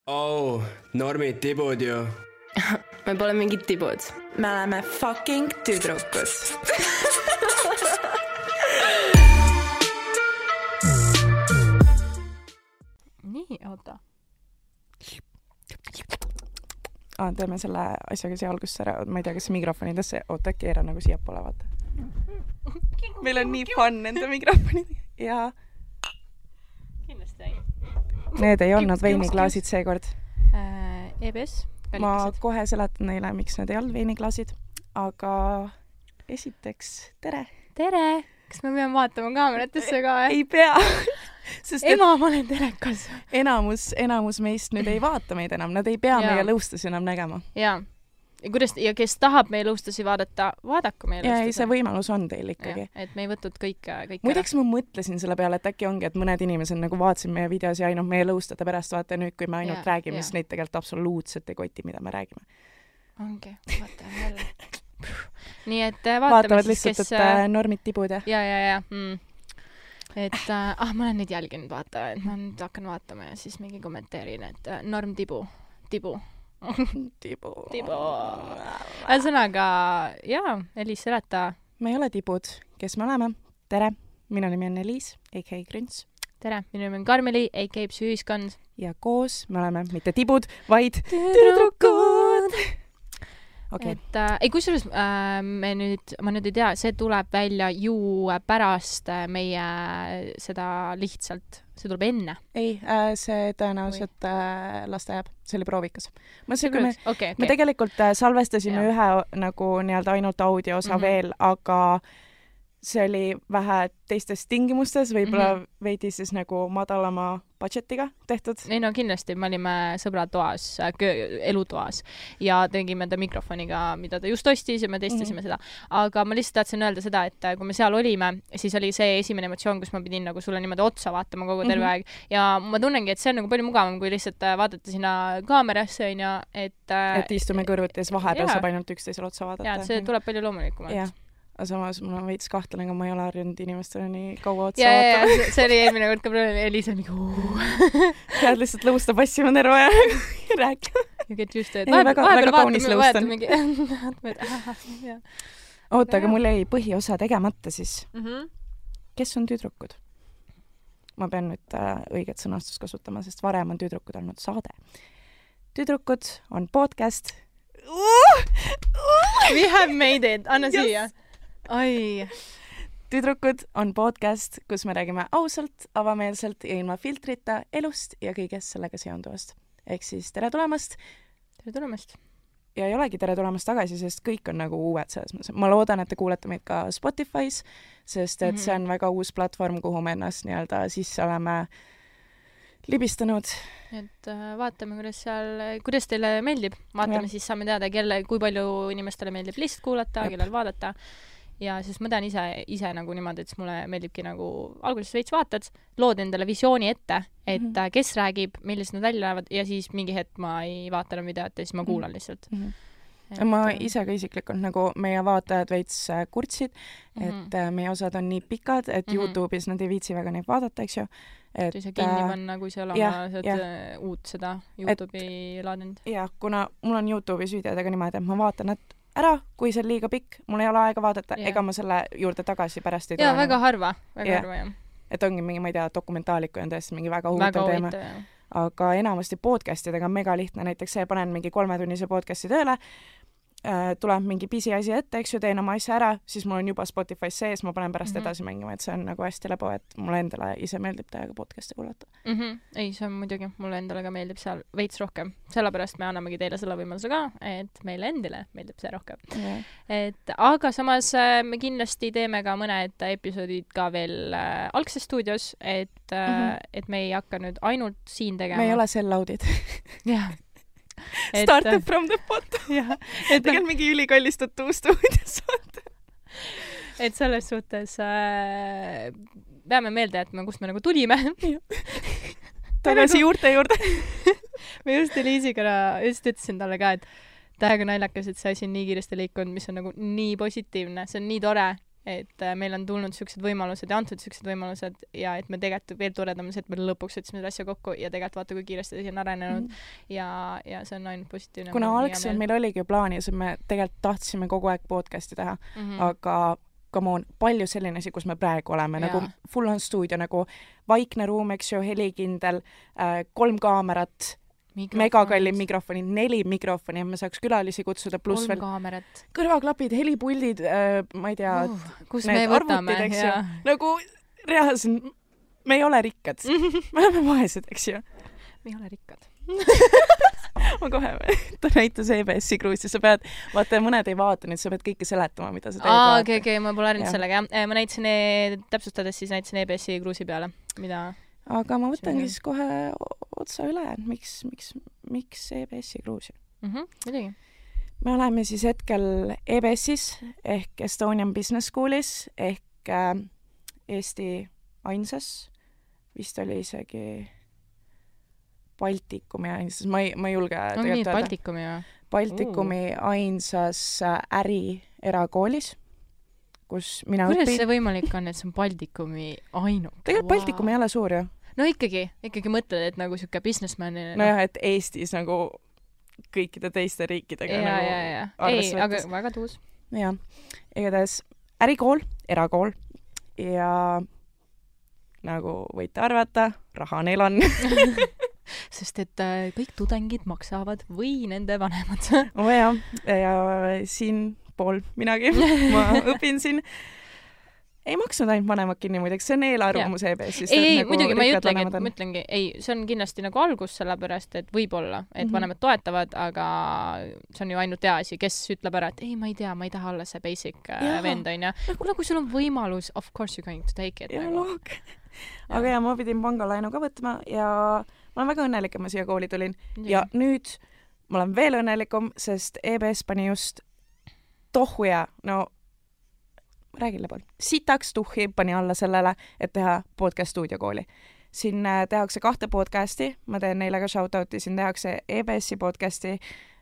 Oh, normid tibud ju. Me pole mingid tibud. Me oleme fucking tüdrukud. Nii, oota. Teeme selle asjaga siia alguses ära. Ma ei tea, kas mikrofonidesse... Oota, keera nagu siia poole, vaata. Meil on nii fun nende mikrofonidega. Ja Kindlasti ei. Need ei olnud veiniklaasid seekord. EBS. Ma kohe selatan neile, miks need ei olnud veiniklaasid. Aga esiteks, tere. Tere! Kas me peame vaatama kaameratesse ka? Ei pea. Sest Ema, ma olen telekas. Enamus meist nüüd ei vaata meid enam. Nad ei pea meie lõustusi enam nägema. Jaa. Ja kes tahab meie lõustusi vaadata, vaadaku meie lõustusi. Ja see võimalus on teil ikkagi. Ja, et me ei võtud kõik Muideks ma mõtlesin selle peale, et äkki ongi, et mõned inimesed nagu vaatasid meie videos ja ainult meie lõustada pärast vaata nüüd, kui me ainult räägime, siis neid tegelikult absoluutselt ei koti, mida me räägime. Ongi, vaatame jälle. Nii et vaatavad lihtsalt, et normid tibud ja. Ja. Et ma olen nüüd jälginud vaata, et ma nüüd hakkan vaatama ja siis mingi kommenteerin, et norm tibu. Tibu. Ühesõnaga, Elis, seleta. Me ei ole tibud, kes me oleme. Tere, minu nimi on Elis, a.k.a. Grünts. Tere, minu nimi on Karmeli, a.k.a. Psüühiskond. Ja koos me oleme mitte tibud, vaid tüdrukud. Okay. Et kusjuures ma nüüd ei tea, see tuleb välja ju pärast meie seda lihtsalt, see tuleb enne. Ei, see tõenäoliselt lasta jääb, see oli proovikas. Me tegelikult salvestasime ühe nagu nii-öelda ainult audio osa veel, aga see oli vähe teistes tingimustes, võib-olla veidi siis nagu madalama budgetiga tehtud. Ei no kindlasti, me olime sõbra toas, elutoas ja tegime ta mikrofoniga, mida ta just ostis ja me testisime seda. Aga ma lihtsalt tahtsin öelda seda, et kui me seal olime, siis oli see esimene emotsioon, kus ma pidin nagu sulle niimoodi otsa vaatama kogu terve aeg. Ja ma tunnengi, et see on nagu palju mugavam, kui lihtsalt vaadata sinna kaamerasse, et istume kõrvuti ja siis vahepeal saab ainult üksteisele otsa vaadata. Ja, see tuleb palju loomulikumalt. Aga samas mul on veits kahtlane, aga ma ei ole harjunud inimestele nii kaua otsa vaatama. Ja, see oli eelmine kord ka probleem, Elisa mingi Pead lihtsalt lõusta passima terve ja rääkima. You get used to it. Väga kaunis lõustan. Mingi... Oota, aga mul jäi põhiosa tegemata siis. Kes on tüdrukud? Ma pean nüüd õiget sõnastust kasutama, sest varem on tüdrukud olnud saade. Tüdrukud on podcast. We have made it. Anna siia. Ai. Tüdrukud on podcast, kus me räägime ausalt, avameelselt ja ilma filtrita elust ja kõigest sellega seonduvast. Ehk siis tere tulemast. Tere tulemast. Ja ei olegi tere tulemast tagasi, sest kõik on nagu uued selles mõttes. Ma loodan, et te kuulete meid ka Spotify's, sest et see on väga uus platvorm, kuhu me ennast nii-öelda sisse oleme libistanud. Et vaatame, kuidas teile meeldib. Vaatame, siis saame teada, kui palju inimestele meeldib lihtsalt kuulata, kellel vaadata. Ja siis ma tean ise nagu niimoodi, et mulle meeldibki nagu alguses veits vaatad, lood endale visiooni ette, et kes räägib, millised nad välja lähevad ja siis mingi hetk ma ei vaata enam videot ja siis ma kuulan lihtsalt. Ma ise ka isiklikult nagu meie vaatajad veits kurtsid, et meie osad on nii pikad, et YouTube'is nad ei viitsi väga neid vaadata, eks ju. Et ei saa kinni panna, kui seal on uut seda YouTube'i laadinud. Ja, kuna mul on YouTube'is videodega niimoodi, et ma vaatan nad ära, kui see on liiga pikk, mul ei ole aega vaadata, ega ma selle juurde tagasi pärast ei tule. Ja, väga harva, jah. Et ongi mingi, ma ei tea, dokumentaaliku on tõesti mingi väga huvitav teema. Aga enamasti podcastidega on mega lihtne, näiteks see panen mingi 3-tunnise podcasti tööle, tuleb mingi pisiasi ette, eks ju, teen oma asja ära, siis mul on juba Spotify sees, ma panen pärast edasi mängima, et see on nagu hästi lebo, et mulle endale ise meeldib täiega podcasti kuulata. Ei, see on muidugi, mulle endale ka meeldib seal veits rohkem. Sellepärast me annamegi teile selle võimaluse ka, et meile endile meeldib see rohkem. Aga samas me kindlasti teeme ka mõned episoodid ka veel algses stuudios, et me ei hakka nüüd ainult siin tegema. Me ei ole sell-out'id. Jah. Started from the bottom. Tegelikult mingi ülikallistatud stuudios saate. Et selles suhtes peame meelde, et kust me nagu tulime. Tagasi juurde. Me just Eliisiga ütlesin talle ka, et täiega naljakas, et see asi on nii kiiresti liikunud, mis on nagu nii positiivne, see on nii tore. et meil on tulnud siuksed võimalused ja antud siuksed võimalused ja et me tegelikult veel toredam on see, et me lõpuks võtsime selle asja kokku ja tegelikult vaata, kui kiiresti see on arenenud ja see on ainult positiivne. Kuna algselt meil oligi plaanis, et me tegelikult tahtsime kogu aeg podcasti teha, aga come on, palju selline asi, kus me praegu oleme, nagu full on stuudio, nagu vaikne ruum, eks ju, helikindel, 3 kaamerat, megakallim mikrofonid, 4 mikrofoni, et me saaks külalisi kutsuda, pluss veel kõrvaklapid, helipuldid, ma ei tea, kus me võtame, nagu reaalselt, me ei ole rikkad. Me oleme vaesed, eks ju. Me ei ole rikkad. Ma kohe, ta näitas EBS-i Cruise'i, sa pead, vaata, mõned ei vaata, nüüd sa pead kõike seletama, mida sa teed. Okei, ma pole harjunud sellega, jah. Ma näitasin, täpsustades siis näitasin EBS-i Cruise'i peale, mida... Aga ma võtangi siis kohe otsa üle, miks EBS-i Cruise'i? Midagi. Me oleme siis hetkel EBS-is ehk Estonian Business Schoolis ehk Eesti ainsas, vist oli isegi Baltikumi ainsas, ma ei julge tegelikult öelda. Baltikumi ainsas erakoolis, kus mina õpin. Kuidas see võimalik on, et see on Baltikumi ainult? Tegelikult Baltikum ei ole suur, ju. No ikkagi mõtled, et nagu siuke businessman. Nojah, et Eestis nagu kõikide teiste riikidega Ei, aga väga tuus. Jah, igatahes erakool ja nagu võite arvata, raha neil on. Sest et kõik tudengid maksavad või nende vanemad. Ja siin pool minagi, ma õpin siin. Ei maksnud ainult vanemad kinni muideks, see on eelarvamus EBS-ist. Ei, muidugi ma ütlengi, see on kindlasti nagu algus sellepärast, et võib-olla, et vanemad toetavad, aga see on ju ainult hea asi, kes ütleb ära, et ei, ma ei tea, ma ei taha olla see basic vend, on ja. Kui sul on võimalus, of course you're going to take it. Aga ma pidin pangalaenu ka võtma ja ma olen väga õnnelik, et ma siia kooli tulin. Ja nüüd ma olen veel õnnelikum, sest EBS pani just tohuja, räägin lõpul. Sitaks tuhhi pani alla sellele, et teha podcast stuudiokooli. Siin tehakse 2 podcasti, ma teen neile ka shoutouti, siin tehakse EBS-i podcasti,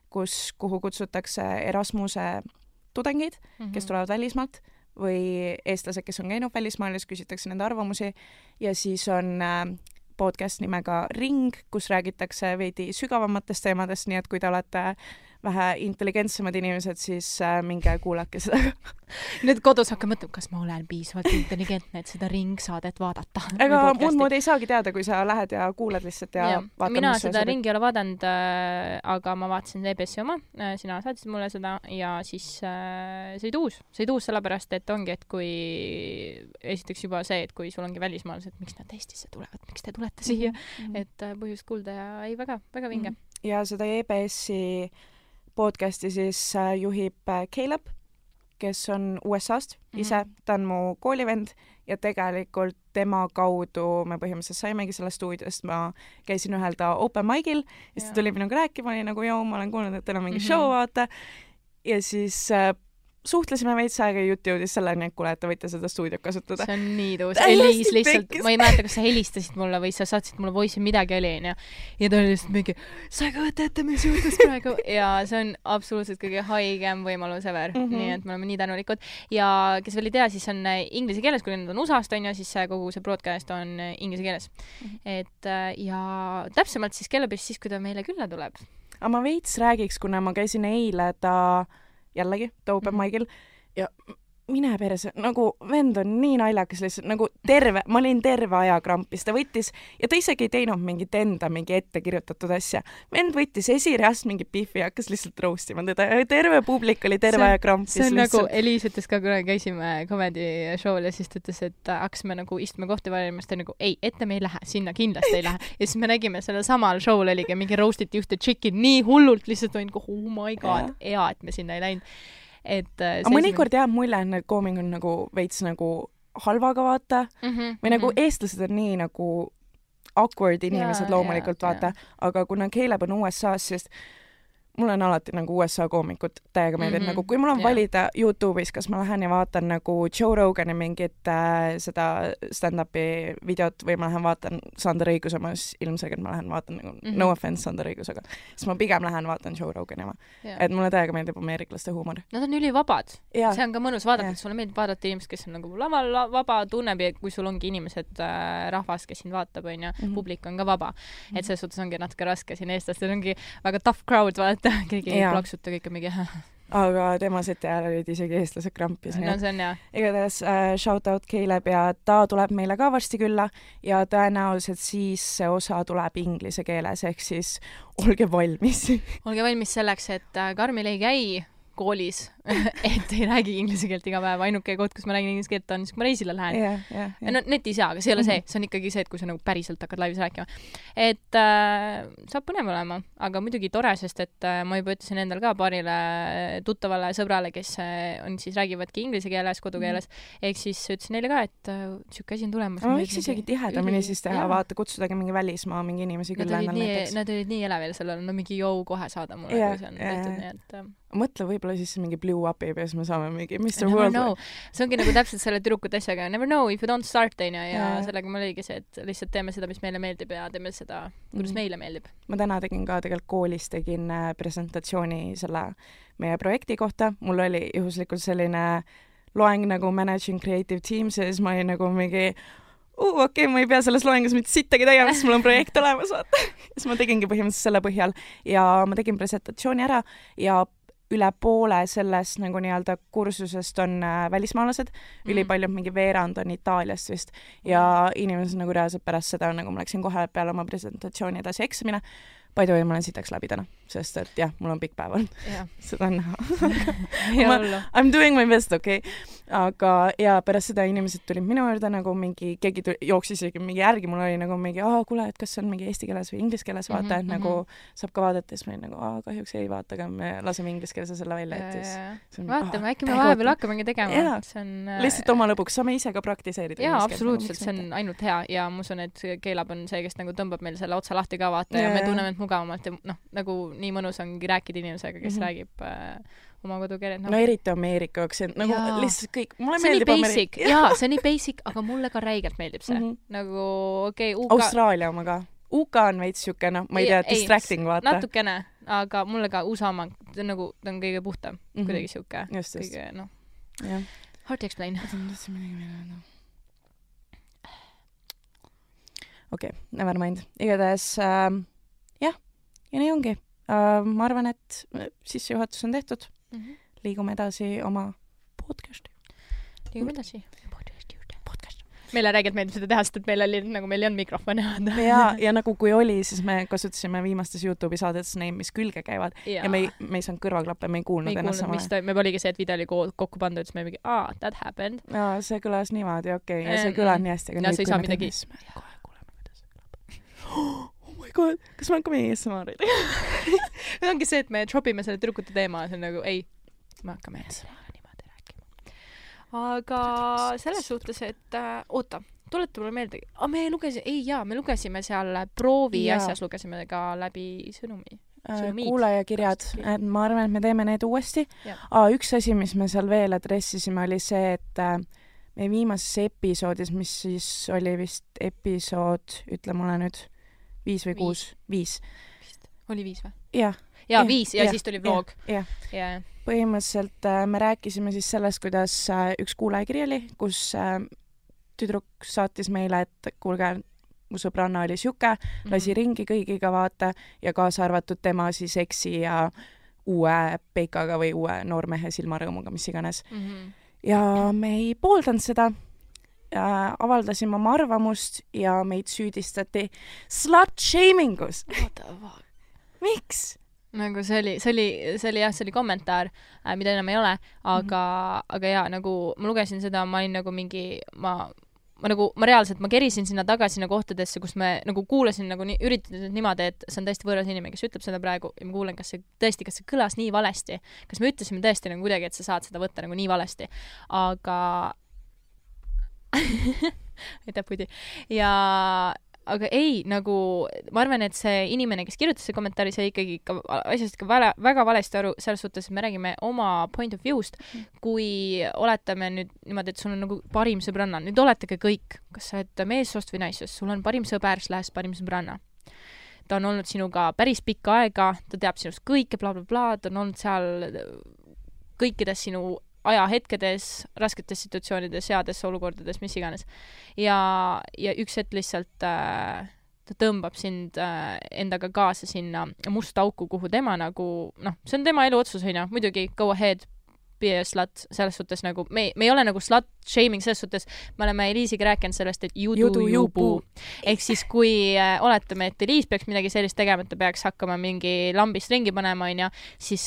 kuhu kutsutakse Erasmuse tudengid, kes tulevad välismaalt või eestlased, kes on käinud välismaal ja küsitakse nende arvamusi ja siis on podcast nimega Ring, kus räägitakse veidi sügavamatest teemadest, nii et kui te olete vähe intelligentsemad inimesed, siis minge kuulake seda. Nüüd kodus hakka mõtlema, kas ma olen piisavalt intelligentne, et seda Ring-saadet vaadata. Aga muud moodi ei saagi teada, kui sa lähed ja kuulad lihtsalt ja vaatad. Mina seda Ringi ei ole vaadanud, aga ma vaatasin EBS-i oma, sina saatsid mulle seda ja siis see oli tuus sellepärast, et ongi, et kui esiteks juba see, et kui sul ongi välismaalased, miks nad Eestisse tulevad, miks te tulete siia, et põhjust kuulda ja ei väga vinge. Ja seda EBS-i podcasti siis juhib Caleb, kes on USA-st ise, ta on mu koolivend ja tegelikult tema kaudu me põhimõtteliselt saimegi selle stuudiost, ma käisin ühel ta open mic'il ja siis ta tuli minuga rääkima, oli nagu ma olen kuulnud, et teil on mingi show, vaata ja siis suhtlesime veits aega ja jutt jõudis selleni, et kuule, et te võite seda stuudiot kasutada. See on nii tuus. Eliis lihtsalt, ma ei mäleta, kas sa helistasid mulle või sa saatsid mulle voice'i midagi oli, ja ta oli lihtsalt mingi, sa ei kujuta ette, mis juhtus praegu. Ja see on absoluutselt kõige haigem võimalus ever. Nii et me oleme nii tänulikud. Ja kes veel ei tea, siis on inglise keeles, kui nad on USA-st, on ju, siis kogu see broadcast on inglise keeles. Et ja täpsemalt siis kellebis siis, kui ta meile külla tuleb. Aga ma veits räägiks, kuna ma käisin eile jällegi, open mic'il ja mine perse, nagu vend on nii naljakas lihtsalt, nagu ma olin terve aja krampis, ta võttis ja ta isegi ei teinud mingi ette kirjutatud asja. Vend võttis esireast mingi pihvi ja hakkas lihtsalt roastima teda ja terve publik oli terve aja krampis. See on lihtsalt. Nagu Eliis ütles ka, kui käisime comedy show'l ja siis ta ütles, et hakkasime nagu istume kohti valimast ja nagu ei, ette me ei lähe, sinna kindlasti ei lähe. Ja siis me nägime selle samal show'l oligi mingi roastiti ühte chicken nii hullult lihtsalt olin, oh my god, hea, et me sinna ei läinud. Aga mõnikord jääb mulje, et need kooming on nagu veits nagu halvaga vaata või nagu eestlased on nii nagu awkward inimesed loomulikult vaata, aga kuna Caleb on USA-s, siis mul on alati nagu USA koomikud täiega meeldib, nagu kui mul on valida YouTube'is, kas ma lähen ja vaatan nagu Joe Rogani mingit seda stand-upi videot või ma lähen vaatan Sander Õiguse, ma ilmselgelt ma lähen vaatan nagu no offense Sander Õigusega, siis ma pigem lähen vaatan Joe Rogani oma. Et mulle täiega meeldib ameeriklaste huumor. Nad on ülivabad. See on ka mõnus vaadata, et sulle meeldib vaadata inimesed, kes on nagu laval vaba, tunneb ja kui sul ongi inimesed, rahvas, kes sind vaatab, on ja publik on ka vaba. Et selles suhtes ongi natuke raske siin eestlastel ongi väga tough crowd vaata. Keegi ei plaksuta kõik mingi aga tema seti ajal olid isegi eestlased krampis. No see on jah. Igatahes shout out Caleb ja ta tuleb meile ka varsti külla ja tõenäoliselt siis see osa tuleb inglise keeles, ehk siis olge valmis. Olge valmis selleks, et Karmil ei käi koolis, et ei räägi inglise keelt iga päev. Ainuke koht, kus ma räägin inglise keelt on siis, kui ma reisile lähen. No netis jaa, aga see ei ole see. See on ikkagi see, et kui sa nagu päriselt hakkad laivis rääkima. Et saab põnev olema, aga muidugi tore, sest et ma juba ütlesin endal ka paarile tuttavale sõbrale, kes on siis räägivadki inglise keeles, kodukeeles. Ehk siis ütlesin neile ka, et siuke asi on tulemas. Ma võiks isegi tihedamini siis teha, vaata, kutsudagi mingi välismaa, mingi inimesi küll endal näiteks. Nad olid nii elevil sellel, no mingi jõu kohe saada mulle, kui see on tehtud, nii et mõtle võib-olla siis mingi blue up'i ja siis me saame mingi Mr. World. See ongi nagu täpselt selle tüdrukute asjaga. Never know if you don't start, ja sellega mul oligi see, et lihtsalt teeme seda, mis meile meeldib ja teeme seda, kuidas meile meeldib. Ma täna tegin ka tegelikult koolis, tegin presentatsiooni selle meie projekti kohta. Mul oli juhuslikult selline loeng nagu Managing Creative Teams ja siis ma olin nagu mingi okei, ma ei pea selles loengus mitte sittagi tegema, sest mul on projekt olemas, vaata. Siis ma tegingi põhimõtteliselt selle põhjal ja ma tegin presentatsiooni ära ja üle poole sellest nagu nii-öelda kursusest on välismaalased, ülipaljud mingi veerand on Itaaliast vist ja inimesed nagu reaalselt pärast seda, nagu ma läksin kohe peale oma presentatsiooni edasi eksamine, by the way, ma olen sitaks läbi täna, sest et jah, mul on pikk päev olnud. Seda on näha. I'm doing my best, okei. Aga ja pärast seda inimesed tulid minu juurde nagu mingi, keegi jooksis isegi mingi järgi, mul oli nagu mingi, kuule, et kas on mingi eesti keeles või inglise keeles, vaata, et nagu saab ka vaadata, siis ma olin nagu, kahjuks ei vaata, aga me laseme inglise keelse selle välja, et siis vaatame, äkki me vahepeal hakkamegi tegema. Lihtsalt oma lõpuks saame ise ka praktiseerida. Jaa, absoluutselt, see on ainult hea ja ma usun, et Keilab on see, kes nagu tõmbab meil selle otsa lahti ka vaata ja me tunneme mugavamalt ja nagu nii mõnus ongi rääkida inimesega, kes räägib oma kodukeelet. No eriti Ameerika, see on nagu lihtsalt kõik. Mulle meeldib Ameerika. Jaa, see on nii basic, aga mulle ka räigelt meeldib see. Nagu, okei, UK... Austraalia oma ka. UK on veits siuke, ma ei tea, distracting vaata. Natukene, aga mulle ka USA oma, ta on kõige puhtam. Kuidagi siuke. Kõige, hard to explain. Okei, never mind. Igatahes, jah, ja nii ongi. Ma arvan, et sissejuhatus on tehtud. Liigume edasi oma podcasti. Liigume edasi. Meile räägilt meeldib seda teha, sest et meil ei olnud mikrofoni. Ja nagu kui oli, siis me kasutasime viimastes YouTube'i saadetes neid, mis külge käivad. Ja me ei saanud kõrvaklappe, me ei kuulnud ennast sama. Me oligi see, et video oli kokku pandu, et me mingi, that happened. Ja see kõlas niimoodi, okei. Ja see kõlas nii hästi. Ja see ei saa midagi. Kohe kuuleme, kuidas see kõlab. Oh my god, kas me hakkame ASMR-id? See ongi see, et me dropime selle tüdrukute teema. See on nagu, ei, me hakkame ASMR-i. Aga selles suhtes, et oota, tuleta mulle meelde. Me lugesime seal proovi asjas, lugesime ka läbi sõnumid. Kuulajakirjad, et ma arvan, et me teeme need uuesti. Üks asi, mis me seal veel adressisime, oli see, et meie viimases episoodis, mis siis oli vist episood, ütle mulle nüüd, 5 või 6? 5. Oli 5 või? Jah. Ja 5 ja siis tuli vlog. Põhimõtteliselt me rääkisime siis sellest, kuidas üks kuulajakiri oli, kus tüdruk saatis meile, et kuulge, mu sõbranna oli siuke, lasi ringi kõigiga vaata ja kaasa arvatud tema siis eksi ja uue peikaga või uue noormehe silmarõõmuga, mis iganes. Ja me ei pooldanud seda. Avaldasime oma arvamust ja meid süüdistati slut-shamingus. Miks? Nagu see oli kommentaar, mida enam ei ole, aga jaa, nagu ma lugesin seda, ma olin nagu mingi, ma kerisin sinna tagasi nagu kohtadesse, kus me nagu kuulasin nagu üritasin niimoodi, et see on tõesti võõras inimene, kes ütleb seda praegu ja ma kuulen, kas see kõlas nii valesti, kas me ütlesime tõesti nagu kuidagi, et sa saad seda võtta nagu nii valesti, aga aitäh, Pudi. Ja aga ei, nagu ma arvan, et see inimene, kes kirjutas see kommentaari, sai ikkagi ikka asjast ikka väga valesti aru, selles suhtes, et me räägime oma point of view'st, kui oletame nüüd niimoodi, et sul on nagu parim sõbranna, nüüd oletegi kõik, kas sa oled meessoost või naissoost, sul on parim sõber, parim sõbranna. Ta on olnud sinuga päris pikka aega, ta teab sinust kõike, blablabla, ta on olnud seal kõikides sinu ajahetkedes, rasketes situatsioonides, heades olukordades, mis iganes. Ja üks hetk lihtsalt ta tõmbab sind endaga kaasa sinna musta auku, kuhu tema nagu, see on tema elu otsus, muidugi, go ahead, be a slut, selles suhtes nagu, me ei ole nagu slut shaming, selles suhtes me oleme Eliisiga rääkinud sellest, et you do you boo. Ehk siis, kui oletame, et Eliis peaks midagi sellist tegema, et ta peaks hakkama mingi lambist ringi panema, siis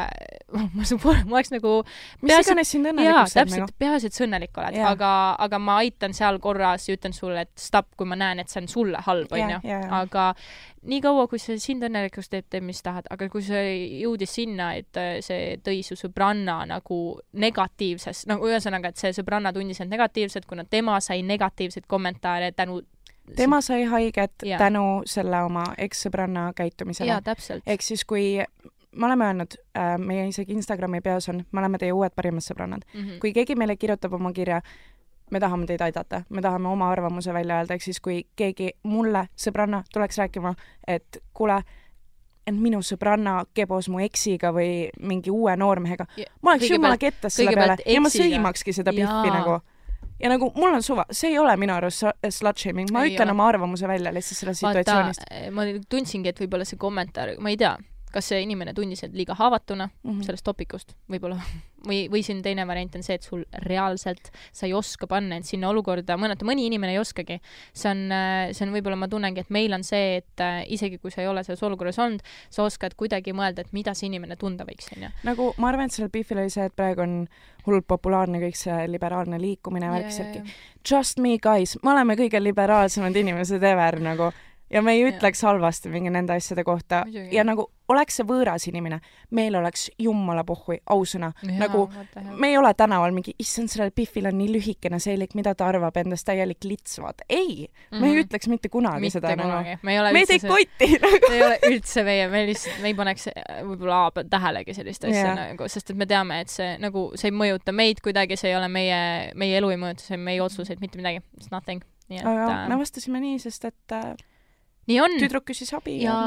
ma oleks nagu mis iganes sind õnnelikuks täpselt, peaasi, et sa õnnelik oled, aga ma aitan seal korras ja ütlen sulle, et stop, kui ma näen, et see on sulle halb, aga nii kaua, kui see sind õnnelikuks teeb, mis tahad, aga kui see jõudis sinna, et see tõi su sõbranna nagu negatiivses, nagu ühesõnaga, et see sõbranna tundis end negatiivselt, kuna tema sai negatiivseid kommentaare tänu tema sai haiget tänu selle oma eks-sõbranna käitumisele. Jaa, täpselt. Ehk siis, kui me oleme öelnud, meie isegi Instagrami peos on, me oleme teie uued parimad sõbrannad. Kui keegi meile kirjutab oma kirja, me tahame teid aidata, me tahame oma arvamuse välja öelda, ehk siis kui keegi mulle sõbranna tuleks rääkima, et kuule, et minu sõbranna kebos mu eksiga või mingi uue noormehega, ma oleks jumala kettes selle peale ja ma sõimakski seda pihvi nagu. Ja nagu mul on suva, see ei ole minu arust slut-shaming, ma ütlen oma arvamuse välja lihtsalt sellest situatsioonist. Ma tundsingi, et võib-olla see kommentaar, ma ei tea, kas see inimene tundis end liiga haavatuna sellest topikust, võib-olla. Või siin teine variant on see, et sul reaalselt sa ei oska panna end sinna olukorda, mõni inimene ei oskagi. See on võib-olla, ma tunnengi, et meil on see, et isegi kui sa ei ole selles olukorras olnud, sa oskad kuidagi mõelda, et mida see inimene tunda võiks. Nagu ma arvan, et sellel Biffil oli see, et praegu on hullult populaarne kõik see liberaalne liikumine värksärki. Just me guys, me oleme kõige liberaalsemad inimesed ever nagu. Ja me ei ütleks halvasti mingi nende asjade kohta. Ja nagu oleks see võõras inimene, meil oleks jummala pohhui, ausõna. Nagu me ei ole tänaval mingi, issand, sellel Biffil on nii lühikene seelik, mida ta arvab endast täielik lits, vaata. Ei, me ei ütleks mitte kunagi seda. Me ei tee kotti. Me ei ole üldse me ei paneks võib-olla tähelegi sellist asja, nagu, sest et me teame, et see, nagu, see ei mõjuta meid kuidagi, see ei ole meie elu ei mõjuta, see on meie otsuseid, mitte midagi. It's nothing. Aga me vastasime nii, sest et nii on. Tüdruk küsis abi ja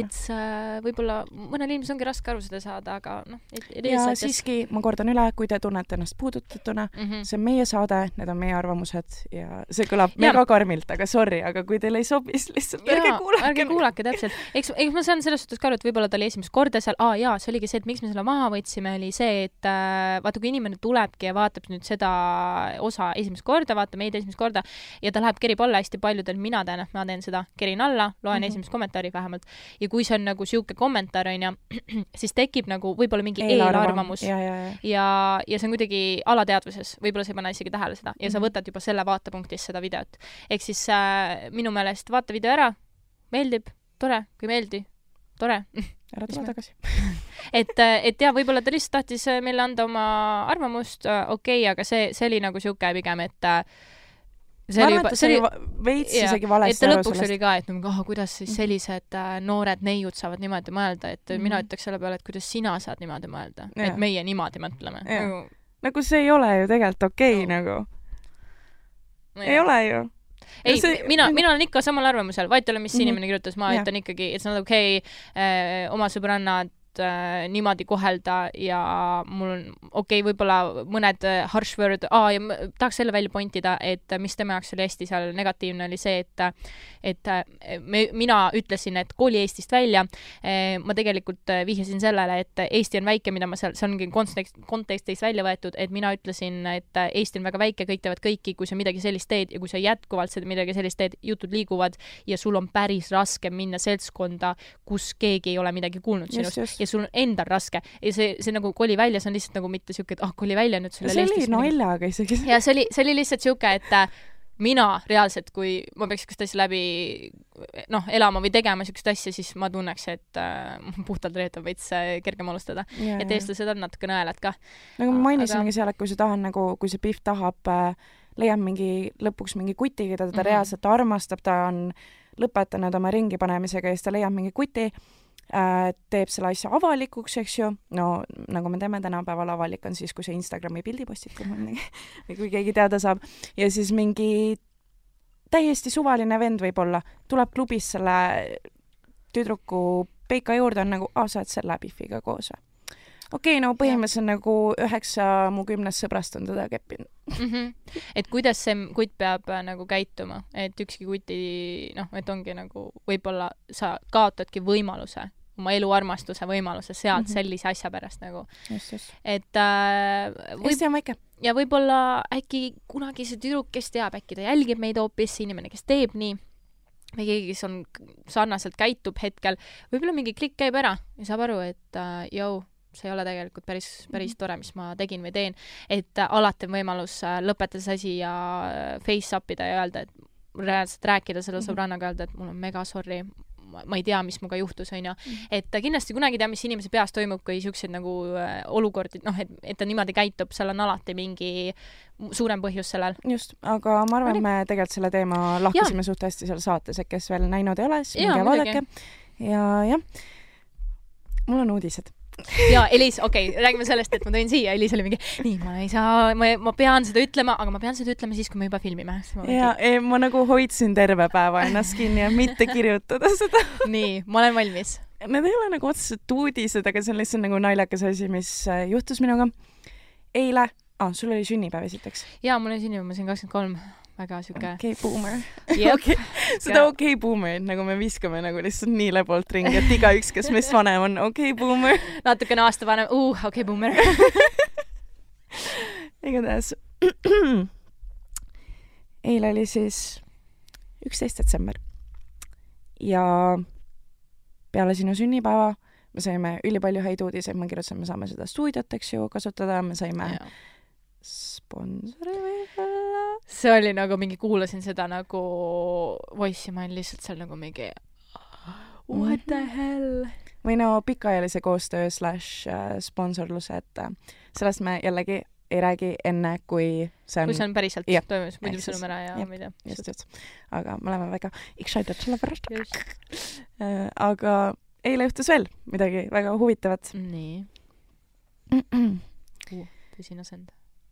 võib-olla mõnel inimesel ongi raske aru seda saada, aga ja siiski ma kordan üle, kui te tunnete ennast puudutatuna, see on meie saade, need on meie arvamused ja see kõlab mega karmilt, aga sorry, aga kui teil ei sobi, siis lihtsalt ärge kuulake täpselt. Eks ma saan selles suhtes ka aru, et võib-olla ta oli esimest korda seal, see oligi see, et miks me selle maha võtsime, oli see, et vaata, kui inimene tulebki ja vaatab nüüd seda osa esimest korda, vaata meid esimest korda ja ta läheb kerib alla hästi paljudel, mina teen seda, kerin alla, loen esimest kommentaari vähemalt. Ja kui see on nagu siuke kommentaar, siis tekib nagu võib-olla mingi eelarvamus. Ja see on kuidagi alateadvuses. Võib-olla sa ei pane isegi tähele seda. Ja sa võtad juba selle vaatepunktis seda videot. Ehk siis minu meelest vaata video ära, meeldib, tore, kui meeldi, tore. Ära tule tagasi. et võib-olla ta lihtsalt tahtis meile anda oma arvamust, okei, aga see oli nagu siuke pigem, et ma arvan, et see oli veits isegi valesti aru sellest. Lõpuks oli ka, et kuidas siis sellised noored neiud saavad niimoodi mõelda, et mina ütleks selle peale, et kuidas sina saad niimoodi mõelda, et meie niimoodi mõtleme. Nagu see ei ole ju tegelikult okei, nagu. Ei ole ju. Ei, mina olen ikka samal arvamusel, vaid ole, mis inimene kirjutas, ma ütlen ikkagi, et see on okei, oma sõbrannad niimoodi kohelda ja mul on okei, võib-olla mõned harsh word, ja tahaks selle välja pointida, et mis tema jaoks oli hästi seal negatiivne oli see, et mina ütlesin, et kooli Eestist välja, ma tegelikult vihjasin sellele, et Eesti on väike, mida ma see ongi kontekstis välja võetud, et mina ütlesin, et Eesti on väga väike, kõik teevad kõiki, kui sa midagi sellist teed ja kui sa jätkuvalt seda midagi sellist teed, jutud liiguvad ja sul on päris raske minna seltskonda, kus keegi ei ole midagi kuulnud sinust. Ja sul on endal raske. Ja see nagu koli välja, see on lihtsalt nagu mitte siuke, et koli välja nüüd selle see oli naljaga isegi. Ja see oli lihtsalt siuke, et mina reaalselt, kui ma peaks sükest asja läbi elama või tegema sükest asja, siis ma tunneks, et puhtalt reetab veits kergem alustada. Et eestlased on natuke nõelad ka. Nagu ma mainisimegi seal, et kui sa tahan, kui see Pihv tahab, leiab lõpuks mingi kuti, keda ta reaalselt armastab, ta on lõpetanud oma ringi panemisega ja siis ta leiab mingi kuti, teeb selle asja avalikuks, eks ju. No nagu me teeme tänapäeval, avalik on siis, kui see Instagrami pildi postib või kui keegi teada saab. Ja siis mingi täiesti suvaline vend võib-olla tuleb klubis selle tüdruku peika juurde, on nagu, sa oled selle Pihviga koos või? Okei, no põhimõtteliselt nagu 9 mu 10 sõbrast on teda keppinud. Et kuidas see kutt peab nagu käituma, et ükski kuti, et ongi nagu, võib-olla sa kaotadki võimaluse, oma elu armastuse võimaluse sealt sellise asja pärast nagu. Just. Et Eesti on väike. Ja võib-olla äkki kunagi see tüdruk, kes teab, äkki ta jälgib meid hoopis, inimene, kes teeb nii, või keegi, kes on sarnaselt käitub hetkel, võib-olla mingi klikk käib ära ja saab aru, et see ei ole tegelikult päris tore, mis ma tegin või teen, et alati on võimalus lõpetada see asi ja face upida ja öelda, et reaalselt rääkida selle sõbrannaga, öelda, et mul on mega sorry, ma ei tea, mis muga juhtus, on ju. Et kindlasti kunagi tea, mis inimese peas toimub, kui siuksed nagu olukordi, et ta niimoodi käitub, seal on alati mingi suurem põhjus sellel. Just, aga ma arvan, me tegelikult selle teema lahkasime suht hästi seal saates, et kes veel näinud ei ole, siis minge vaadake. Ja mul on uudised. Ja Elis, räägime sellest, et ma tõin siia, Elis oli mingi, nii, ma ei saa, ma pean seda ütlema, aga ma pean seda ütlema siis, kui me juba filmime. Ma nagu hoidsin terve päeva ennast kinni ja mitte kirjutada seda. Nii, ma olen valmis. Need ei ole nagu otseselt uudised, aga see on lihtsalt nagu naljakas asi, mis juhtus minuga. Eile, sul oli sünnipäev esiteks. Jaa, mul oli sünnipäev, ma sain 23. Väga süke. Boomer. Seda boomerit, nagu me viskame nagu lihtsalt nii lebolt ringi, et igaüks, kes meist vanem on boomer. Natukene aasta vanem, boomer. Igatahes. Eile oli siis 11. detsember. Ja peale sinu sünnipäeva me saime ülipalju häid uudiseid, ma kirjutasin, me saame seda stuudiot, eks ju, kasutada, me saime sponsori võib-olla. See oli nagu mingi, kuulasin seda nagu voice'i, ma olin lihtsalt seal nagu mingi what the hell? Või pikaajalise koostöö / sponsorluse, et sellest me jällegi ei räägi enne, kui see on päriselt toimus, muidu sõnum ära ja ma ei tea. Just. Aga me oleme väga excited selle pärast. Aga eile juhtus veel midagi väga huvitavat. Nii. Tõsine asend.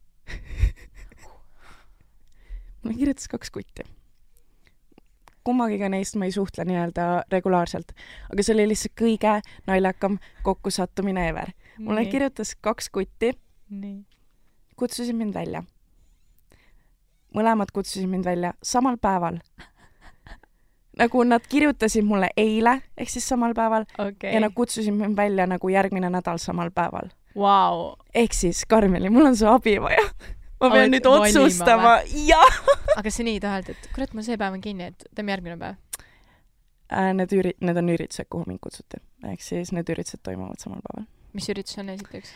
Ma kirjutas 2 kutti. Kummagiga neist ma ei suhtle nii-öelda regulaarselt, aga see oli lihtsalt kõige naljakam kokkusattumine ever. Mulle kirjutas 2 kutti. Nii. Kutsusid mind välja. Mõlemad kutsusid mind välja samal päeval. Nagu nad kirjutasid mulle eile, ehk siis samal päeval, ja nad kutsusid mind välja nagu järgmine nädal samal päeval. Wow. Ehk siis, Karmeli, mul on su abi vaja. Ma pean nüüd otsustama. Aga see nii tahalt, et kurat, mul see päev on kinni, et teeme järgmine päev. Need on üritused, kuhu mind kutsuti. Ehk siis need üritused toimuvad samal päeval. Mis üritus on esiteks?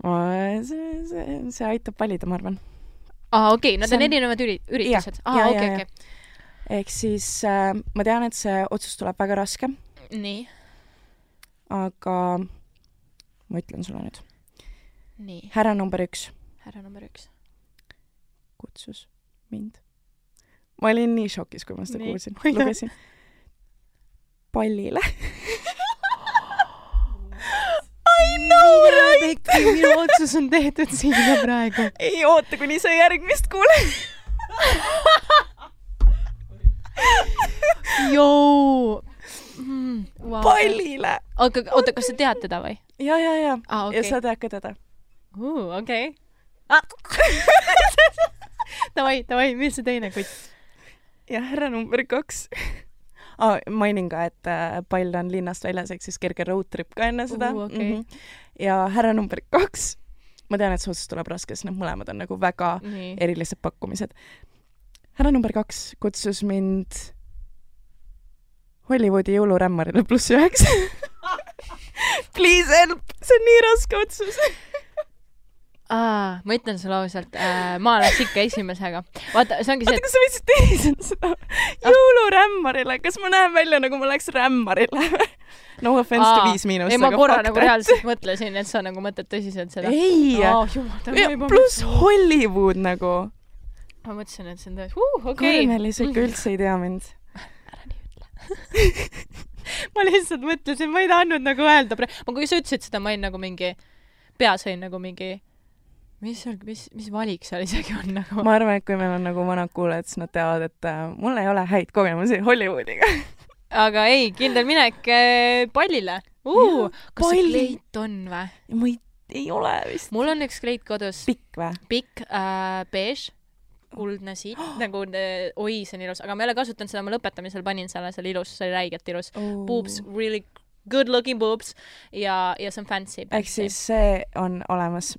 See aitab valida, ma arvan. Nad on erinevad üritused. Okay. Ehk siis ma tean, et see otsus tuleb väga raske. Nii. Aga ma ütlen sulle nüüd. Nii. Härra number 1. Kutsus mind. Ma olin nii šokis, kui ma seda kuulsin. Lugesin. Pallile. I know, right? Minu otsus on tehtud siin praegu. Ei oota, kuni sa järgmist kuule. Joo. Wow. Pallile. Oota, kas sa tead teda või? Ja. Ja sa tead ka teda. Okei. Davai, mis see teine kutt? Ja härra number 2. Mainin ka, et pall on linnast väljas, ehk siis kerge road trip ka enne seda. Ja härra number 2. Ma tean, et see otsus tuleb raske, sest need mõlemad on nagu väga erilised pakkumised. Härra number 2 kutsus mind Hollywoodi jõulurämmarile +9. Please help! See on nii raske otsus. ma ütlen sulle ausalt, ma oleks ikka esimesega. Vaata, see ongi see, kas sa võtsid teised seda jõulurämmarile? Kas ma näen välja nagu ma läks rämmarile? No offense to 5 miinust. Ei, ma korra nagu reaalselt mõtlesin, et sa nagu mõtled tõsiselt seda. Ei, pluss Hollywood nagu. Ma mõtlesin, et see on tõesti, okei. Karmelis ikka üldse ei tea mind. Ära nii ütle. Ma lihtsalt mõtlesin, ma ei tahtnud nagu öelda. Kui sa ütlesid seda, ma olin nagu mingi, peas olin nagu mingi, mis valik seal isegi on nagu. Ma arvan, et kui meil on nagu vanad kuulajad, siis nad teavad, et mul ei ole häid kogemusi Hollywoodiga. Aga ei, kindel minek pallile. Kas see kleit on või? Ma ei ole vist. Mul on üks kleit kodus. Pikk või? Pikk, beige, kuldne siit, nagu oi, see on ilus. Aga ma ei ole kasutanud seda, ma lõpetamisel panin selle ilus, see oli räiget ilus. Boobs, really good looking boobs ja see on fancy. Ehk siis see on olemas.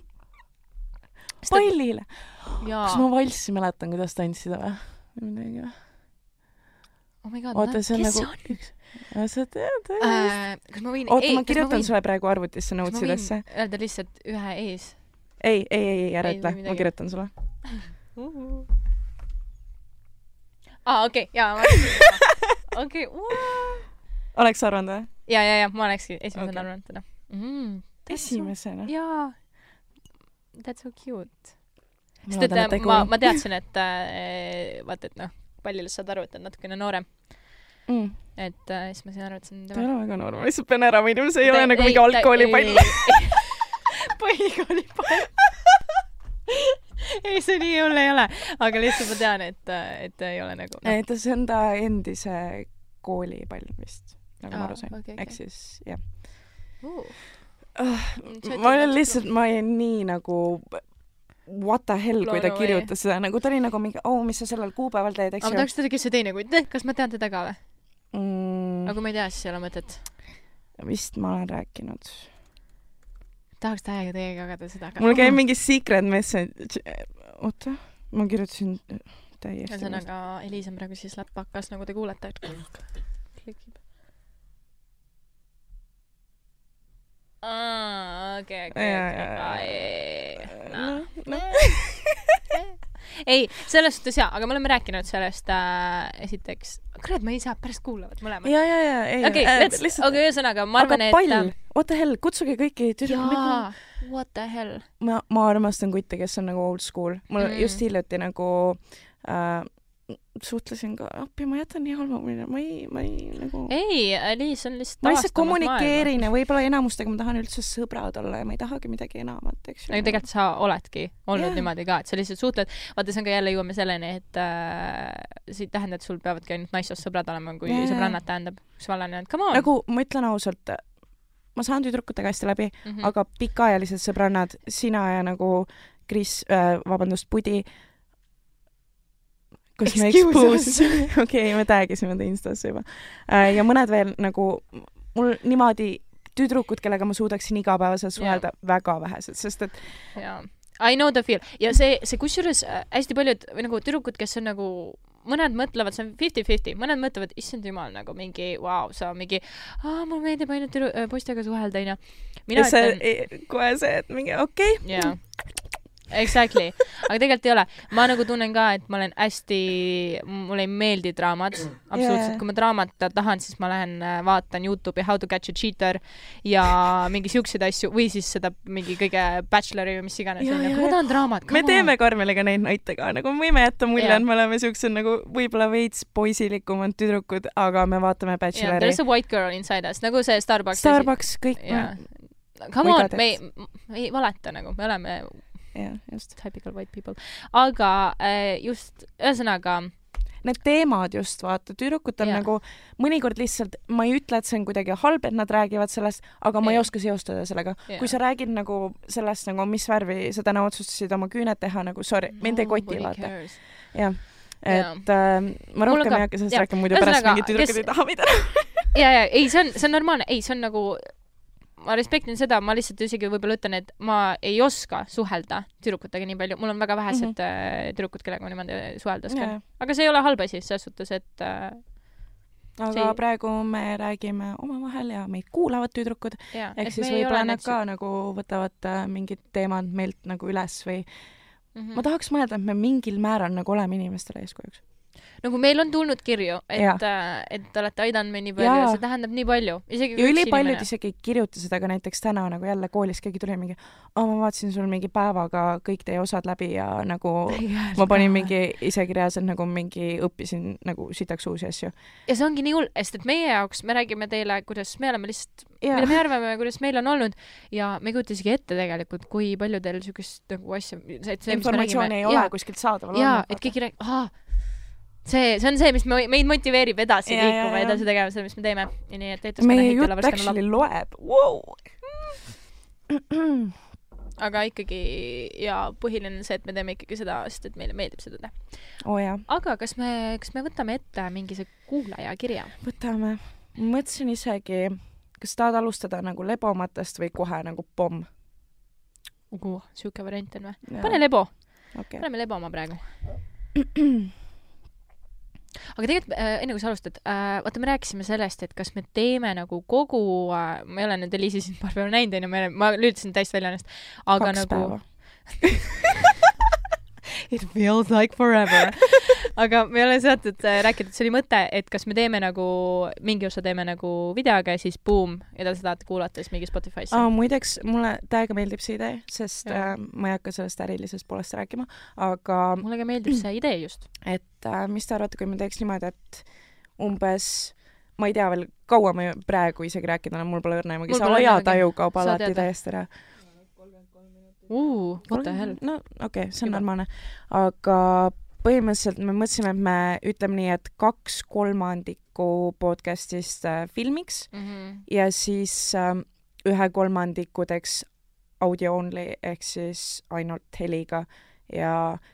Pallile. Kas ma valssi mäletan, kuidas tantsida või? Midagi või? Oh my god, oota, see on kes nagu... on? Sa tead, kas ma võin... Oota, ma kirjutan sulle praegu arvutisse notesidesse. Kas ma võin öelda lihtsalt ühe ees? Ei, ära ütle, ma kirjutan sulle. Okei, jaa. Okei, Oleks arvanud või? Ja, ma olekski esimesena arvanud teda. Esimesena? Jaa. That's so cute. Sest et ma teadsin, et vaata, et noh, Pallil saad aru, et on natukene noorem. Et siis ma sain aru, et see on ta ei ole väga noorem, lihtsalt pean ära minema, see ei ole nagu mingi algkoolipall. Põhikoolipall. Ei, see nii hull ei ole, aga lihtsalt ma tean, et ei ole nagu... Et see on ta endise koolipall vist, nagu ma aru sain. Ehk siis, jah. Ma olen lihtsalt, ma olin nii nagu... what the hell, kui ta kirjutas seda, nagu ta oli nagu mingi, mis sa sellel kuupäeval teed, eks ju. Aga ma tahaks teda, kes see teine, kas ma tean teda ka või? Aga kui ma ei tea, siis ei ole mõtet. Vist ma olen rääkinud. Tahaks täiega teiega jagada seda. Mul käib mingi secret message. Oota, ma kirjutasin täiesti. Ühesõnaga, Eliis on praegu siis läppakas, nagu te kuulete. Klikib. Okei. Ei, selles suhtes jaa, aga me oleme rääkinud sellest esiteks. Kurat, ma ei saa, pärast kuulavad mõlemad. Okei, ühesõnaga, ma arvan, et... Aga pall, what the hell, kutsuge kõiki. Jaa, what the hell. Ma armastan kutte, kes on nagu old school. Mul just hiljuti nagu... suhtlesin ka, ma jätan nii halva, ma ei nagu... Ei, Liis on lihtsalt ma lihtsalt kommunikeerin ja võib-olla enamustega ma tahan üldse sõbrad olla ja ma ei tahagi midagi enamat, eks ju. Aga tegelikult sa oledki olnud niimoodi ka, et sa lihtsalt suhtled, vaata, see on ka jälle jõuame selleni, et see ei tähenda, et sul peavadki ainult naissoost sõbrad olema, kui sõbrannad tähendab, kus vallane on, come on! Nagu ma ütlen ausalt, ma saan tüdrukutega hästi läbi, aga pikaajalised sõbrannad, sina ja nagu Kris, Pudi, kus me expose. Okei, me täägisime ta Instasse juba. Ja mõned veel nagu, mul niimoodi tüdrukud, kellega ma suudaksin igapäevaselt suhelda väga vähesed, sest et... I know the feel. Ja see kusjuures hästi paljud või nagu tüdrukud, kes on nagu, mõned mõtlevad, see on 50-50, mõned mõtlevad, issand jumal, nagu mingi, sa mingi, mul meeldib ainult poistega suhelda, ja mina ütlen... kohe see, et mingi, okei. Jaa. Exactly. Aga tegelikult ei ole. Ma nagu tunnen ka, et ma olen hästi, mulle ei meeldi draamad. Absoluutselt. Kui ma draamat tahan, siis ma lähen vaatan YouTube'i How to Catch a Cheater ja mingi siukseid asju või siis seda mingi kõige Bachelori või mis iganes. Kui ma tahan draamat. Me teeme Karmeliga neid näite ka. Nagu me võime jätta mulje, et me oleme siuksed nagu võib-olla veits poisilikumad tüdrukud, aga me vaatame Bachelori. There's a white girl inside us. Nagu see Starbucks. Starbucks, kõik. Come on, me ei valeta nagu. Me oleme just. Typical white people. Aga just, ühesõnaga... Need teemad just, vaata, tüdrukut on nagu, mõnikord lihtsalt, ma ei ütle, et see on kuidagi halb, et nad räägivad sellest, aga ma ei oska seostada sellega. Kui sa räägid nagu sellest, nagu, mis värvi sa täna otsustasid oma küüned teha, nagu, sorry, mind ei koti, vaata. Jah. Et ma rohkem ei hakka sellest rääkima, muidu pärast mingid tüdrukud ei taha mida. Ei, see on normaalne. Ei, see on nagu... Ma respektin seda, ma lihtsalt isegi võib-olla ütlen, et ma ei oska suhelda tüdrukutega nii palju. Mul on väga vähesed tüdrukud, kellega ma niimoodi suhelda oskan. Aga see ei ole halb asi, selles suhtes, et aga praegu me räägime omavahel ja meid kuulavad tüdrukud. Ehk siis võib-olla nad ka nagu võtavad mingid teemad meilt nagu üles või ma tahaks mõelda, et me mingil määral nagu oleme inimestele eeskujuks. Nagu meil on tulnud kirju, et olete aidanud me nii palju ja see tähendab nii palju. Ja ülipaljud isegi kirjuta seda, aga näiteks täna nagu jälle koolis keegi tuli mingi, ma vaatasin sul mingi päevaga kõik teie osad läbi ja nagu ma panin mingi isegi reaalselt nagu mingi õppisin nagu sitaks uusi asju. Ja see ongi nii hull, sest et meie jaoks me räägime teile, kuidas me oleme lihtsalt, mida me arvame, kuidas meil on olnud ja me ei kujuta isegi ette tegelikult, kui palju teil sükest nagu asja... Informatsiooni ei ole kuskilt saadaval. Jaa, et keegi räägib, see on see, mis meid motiveerib edasi liikuma, edasi tegema seda, mis me teeme. Nii, et meie jutt actually loeb. Wow. Aga ikkagi, ja põhiline see, et me teeme ikkagi seda, sest et meile meeldib seda teha. Aga kas me võtame ette mingi see kuulaja kirja? Võtame. Mõtlesin isegi, kas tahad alustada nagu lebomatest või kohe nagu pomm? Siuke variant on või? Pane lebo. Paneme lebo oma praegu. Aga tegelikult, enne kui sa alustad, vaata, me rääkisime sellest, et kas me teeme nagu kogu, ma ei ole nüüd Eliisi siin paar päeva näinud, ma lülitasin täiesti välja ennast, aga 2 nagu... It feels like forever. Aga me oleme seotud rääkinud, et see oli mõte, et kas me teeme nagu, mingi osa teeme nagu videoga ja siis boom, edasi tahate kuulata siis mingi Spotify'sse. Muideks, mulle täiega meeldib see idee, sest ma ei hakka sellest ärilisest poolest rääkima, aga... Mulle ka meeldib see idee just. Et mis te arvate, kui me teeks niimoodi, et umbes, ma ei tea veel, kaua ma praegu isegi rääkida, mul pole õrna, ma sa ajataju kaob alati täiesti ära. What the hell? No okei, see on normaalne. Aga põhimõtteliselt me mõtlesime, et me ütleme nii, et 2/3 podcastist filmiks ja siis 1/3 teeks audio only ehk siis ainult heliga ja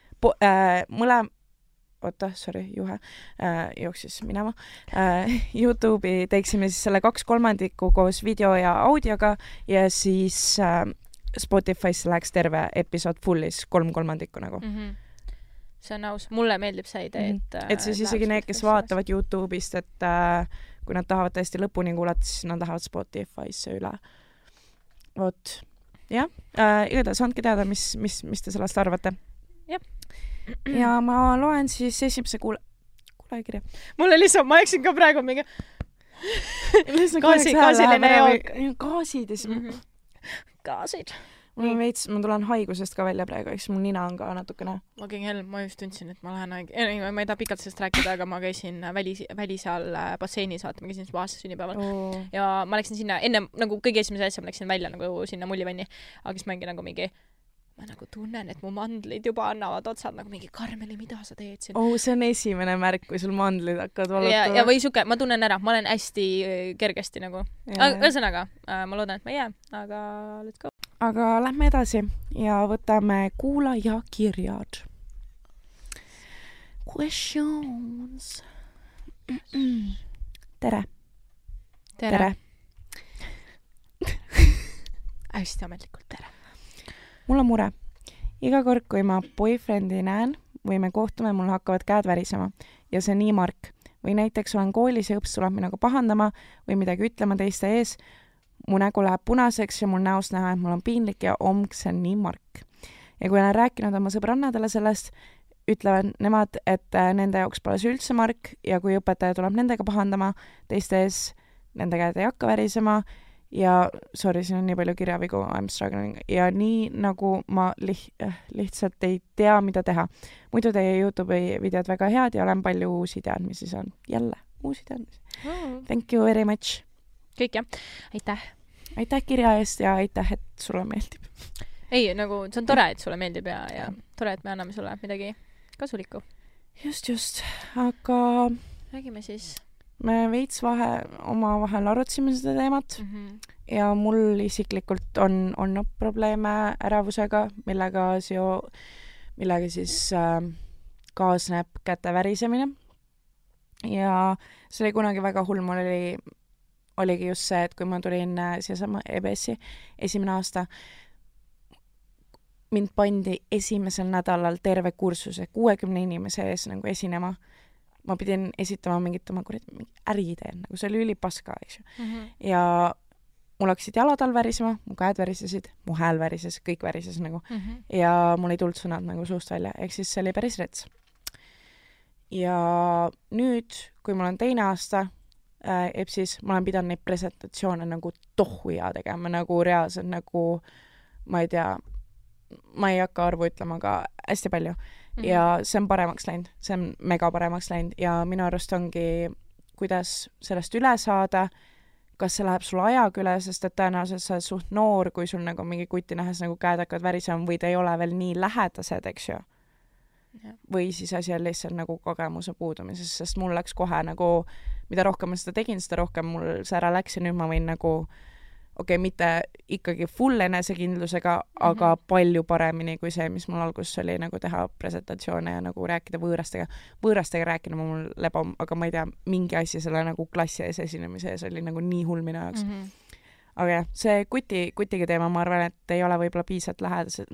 Juhe jooksis minema. YouTube'i teeksime siis selle 2/3 koos video ja audioga ja siis Spotify'sse läheks terve episood fullis 3/3 nagu. See on aus. Mulle meeldib see idee, et siis isegi need, kes vaatavad YouTube'ist, et kui nad tahavad tõesti lõpuni kuulata, siis nad lähevad Spotify'sse üle. Vot. Jah. Igatahes andke teada, mis te sellest arvate. Ja ma loen siis esimese kuulajakirja. Mulle lihtsalt, ma läksin ka praegu mingi gaasiline jook. Gaasid ja siis gaasid. Ma tulen haigusest ka välja praegu, eks mul nina on ka natukene. Ma just tundsin, et ma lähen ma ei taha pikalt sellest rääkida, aga ma käisin välisal basseinis, ma käisin aastas sünnipäeval. Ja ma läksin sinna, enne nagu kõige esimese asja ma läksin välja nagu sinna mullivanni, aga siis ma ma nagu tunnen, et mu mandlid juba annavad otsad nagu mingi Karmeli, mida sa teed siin? See on esimene märk, kui sul mandlid hakkavad valutama. Ja või suke, ma tunnen ära, ma olen hästi kergesti nagu. Ühesõnaga, ma loodan, et ma ei jää, aga let's go. Aga lähme edasi ja võtame kuulaja kirjad. Questions. Tere. Hästi ametlikult tere. Mul on mure. Iga kord, kui ma boyfriendi näen või me kohtume, mul hakkavad käed värisema ja see nii mark. Või näiteks olen koolis ja õps tuleb minuga pahandama või midagi ütlema teiste ees. Mu nägu läheb punaseks ja mul näost näha, et mul on piinlik ja see on nii mark. Ja kui olen rääkinud oma sõbrannadele sellest, ütlevad nemad, et nende jaoks pole see üldse mark ja kui õpetaja tuleb nendega pahandama teiste ees, nende käed ei hakka värisema ja sorry, siin on nii palju kirjavigu, I'm struggling ja nii nagu ma lihtsalt ei tea, mida teha. Muidu teie YouTube'i videod väga head ja olen palju uusi teadmisi saanud. Jälle, uusi teadmisi. Thank you very much. Kõik jah, aitäh. Aitäh kirja eest ja aitäh, et sulle meeldib. Ei, nagu see on tore, et sulle meeldib ja tore, et me anname sulle midagi kasulikku. Just, aga räägime siis. Me veits omavahel arutasime seda teemat ja mul isiklikult on probleeme ärevusega, millega siis kaasneb käte värisemine. Ja see oli kunagi väga hull, mul oligi just see, et kui ma tulin siiasama EBS-i esimene aasta, mind pandi esimesel nädalal terve kursuse 60 inimese ees nagu esinema. ma pidin esitama mingit oma äriideen, nagu see oli ülipaska, eks ju. Ja mul hakkasid jalad all värisema, mu käed värisesid, mu hääl värises, kõik värises nagu. Ja mul ei tulnud sõnad nagu suust välja, ehk siis see oli päris rets. Ja nüüd, kui mul on teine aasta EBS-is, ma olen pidanud neid presentatsioone nagu tohuja tegema, nagu reaalselt nagu, ma ei tea, ma ei hakka arvu ütlema, aga hästi palju. Ja see on paremaks läinud, see on mega paremaks läinud ja minu arust ongi, kuidas sellest üle saada, kas see läheb sul ajaga üle, sest et tõenäoliselt sa oled suht noor, kui sul nagu mingi kuti nähes nagu käed hakkavad värisema või ta ei ole veel nii lähedased, eks ju. Või siis asi on lihtsalt nagu kogemuse puudumises, sest mul läks kohe nagu, mida rohkem ma seda tegin, seda rohkem mul see ära läks ja nüüd ma võin nagu mitte ikkagi full enesekindlusega, aga palju paremini kui see, mis mul alguses oli nagu teha presentatsioone ja nagu rääkida võõrastega. Võõrastega rääkida mul leba, aga ma ei tea, mingi asi selle nagu klassi ees esinemise ees oli nagu nii hull minu jaoks. Aga jah, see kutiga teema, ma arvan, et ei ole võib-olla piisavalt lähedased.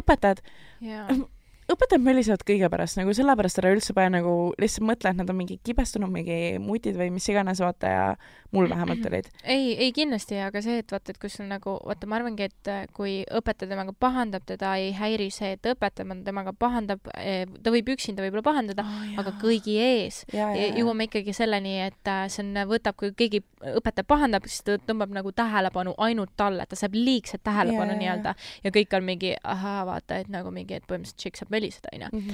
Õpetajad mölisevad kõige pärast, nagu sellepärast ära üldse pähe nagu lihtsalt mõtle, et nad on mingi kibestunud, mingi mutid või mis iganes, vaata, ja mul vähemalt olid. Ei kindlasti, aga see, et vaata, et kus on nagu, vaata, ma arvangi, et kui õpetaja temaga pahandab, teda ei häiri see, et õpetaja temaga pahandab, ta võib üksinda võib-olla pahandada, aga kõigi ees. Jõuame ikkagi selleni, et see on, võtab, kui keegi õpetaja pahandab, siis ta tõmbab nagu tähelepanu ainult talle, ta saab liigset tähelepanu nii-öelda ja kõik on mingi, vaata, et nagu mingi, et põhimõtteliselt tšik saab väliseda,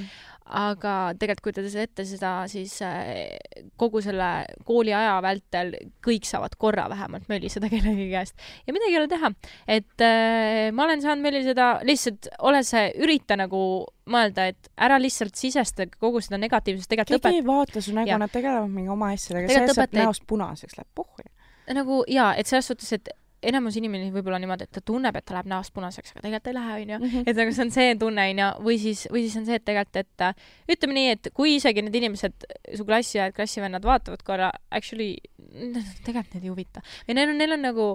aga tegelikult kujutades ette seda, siis kogu selle kooli aja vältel kõik saavad korra vähemalt möliseda kellegi käest. Ja midagi ei ole teha. Et ma olen saanud möliseda, lihtsalt ole see, ürita nagu mõelda, et ära lihtsalt sisesta kogu seda negatiivsust. Keegi ei vaata su nägu, nad tegelevad mingi oma asjadega, see saab näost punaseks, läheb pohhu. Nagu, et selles suhtes, et enamus inimene võib-olla niimoodi, et ta tunneb, et ta läheb näost punaseks, aga tegelikult ei lähe, onju. Et nagu see on see tunne, onju. Või siis on see, et tegelikult, et ütleme nii, et kui isegi need inimesed, su klassivennad vaatavad korra, actually, tegelikult need ei huvita. Või neil on nagu,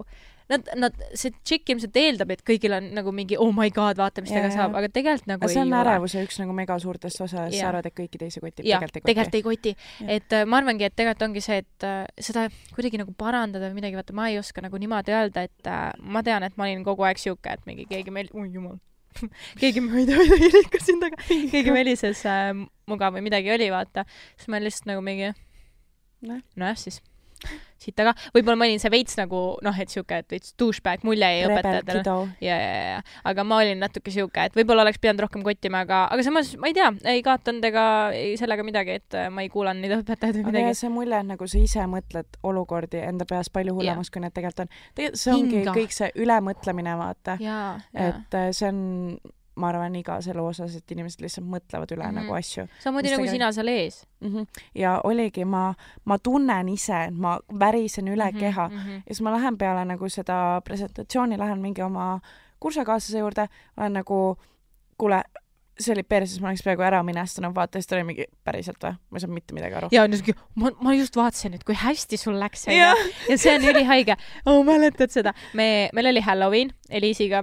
see tšikk ilmselt eeldab, et kõigil on nagu mingi oh my god, vaata, mis tega saab, aga tegelikult nagu see on ärevuse üks nagu mega suurtest osas, sa arvad, et kõiki teisi koti. Tegelikult ei koti. Et ma arvangi, et tegelikult ongi see, et seda kuidagi nagu parandada või midagi, vaata, ma ei oska nagu niimoodi öelda, et ma tean, et ma olin kogu aeg siuke, et mingi keegi meil, oi jumal, keegi ma ei tea, midagi rikkasin taga, keegi melises muga või midagi oli, vaata, siis ma lihtsalt nagu mingi nojah, siis siit taga. Võib-olla ma olin see veits nagu, et siuke, et veits douchebag mulje ei õpetajatele. Ja. Aga ma olin natuke siuke, et võib-olla oleks pidanud rohkem kottima, aga samas, ma ei tea, ei kaotanud ega sellega midagi, et ma ei kuulanud neid õpetajaid või midagi. Aga see mulje, nagu sa ise mõtled olukordi enda peas palju hullemus, kui need tegelikult on. See ongi kõik see ülemõtlemine, vaata. Et see on ma arvan iga selle osas, et inimesed lihtsalt mõtlevad üle nagu asju. Samamoodi nagu sina seal ees. Ja oligi, ma tunnen ise, et ma värisen üle keha ja siis ma lähen peale nagu seda presentatsiooni, lähen mingi oma kursakaaslase juurde, olen nagu, kuule, see oli perses, ma oleks peaaegu ära minestanud, vaata, siis ta oli mingi päriselt või? Ma ei saa mitte midagi aru. Ja ma just vaatasin, et kui hästi sul läks. Ja see on ülihaige. Mäletad seda. Meil oli Halloween Eliisiga.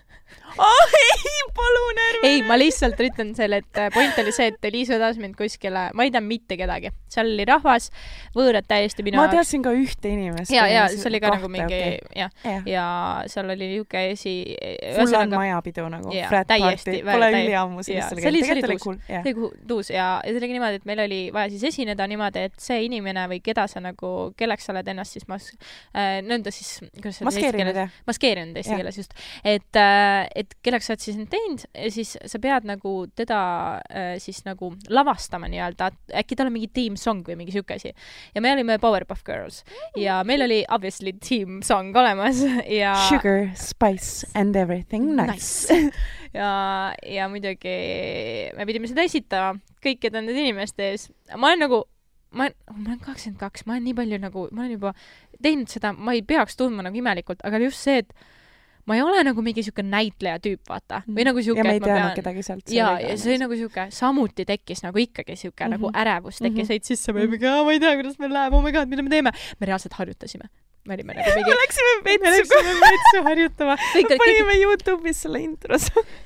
Ei, palun ärme! Ei, ma lihtsalt ütlen selle, et point oli see, et Eliis vedas mind kuskile, ma ei tea mitte kedagi. Seal oli rahvas, võõrad täiesti minu ma teadsin ka ühte inimest. Ja see oli ka nagu mingi, ja seal oli niuke full on majapidu nagu, frat party, pole üliammu sellest oli tegelikult oli tuus ja see oligi niimoodi, et meil oli vaja siis esineda niimoodi, et see inimene või keda sa nagu, kelleks sa oled ennast siis nõnda siis, kuidas sa maskeerinud eesti keeles just, et kelleks sa oled siis teinud, siis sa pead nagu teda siis nagu lavastama nii-öelda, äkki tal on mingi team song või mingi siuke asi. Ja me olime Powerpuff Girls ja meil oli obviously team song olemas ja Sugar, spice and everything nice. ja muidugi me pidime seda esitama kõikide nende inimeste ees. Ma olen 22, ma olen nii palju nagu, ma olen juba teinud seda, ma ei peaks tundma nagu imelikult, aga just see, et ma ei ole nagu mingi siuke näitleja tüüp, vaata. Või nagu siuke, ja me ei teadnud kedagi sealt. Ja see nagu siuke, samuti tekkis nagu ikkagi siuke nagu ärevus tekkis heit sisse. Ma ei tea, kuidas meil läheb, oh my god, mida me teeme. Me reaalselt harjutasime. Me olime nagu mingi... Me läksime vetsu harjutama. Panime YouTube'is selle intros.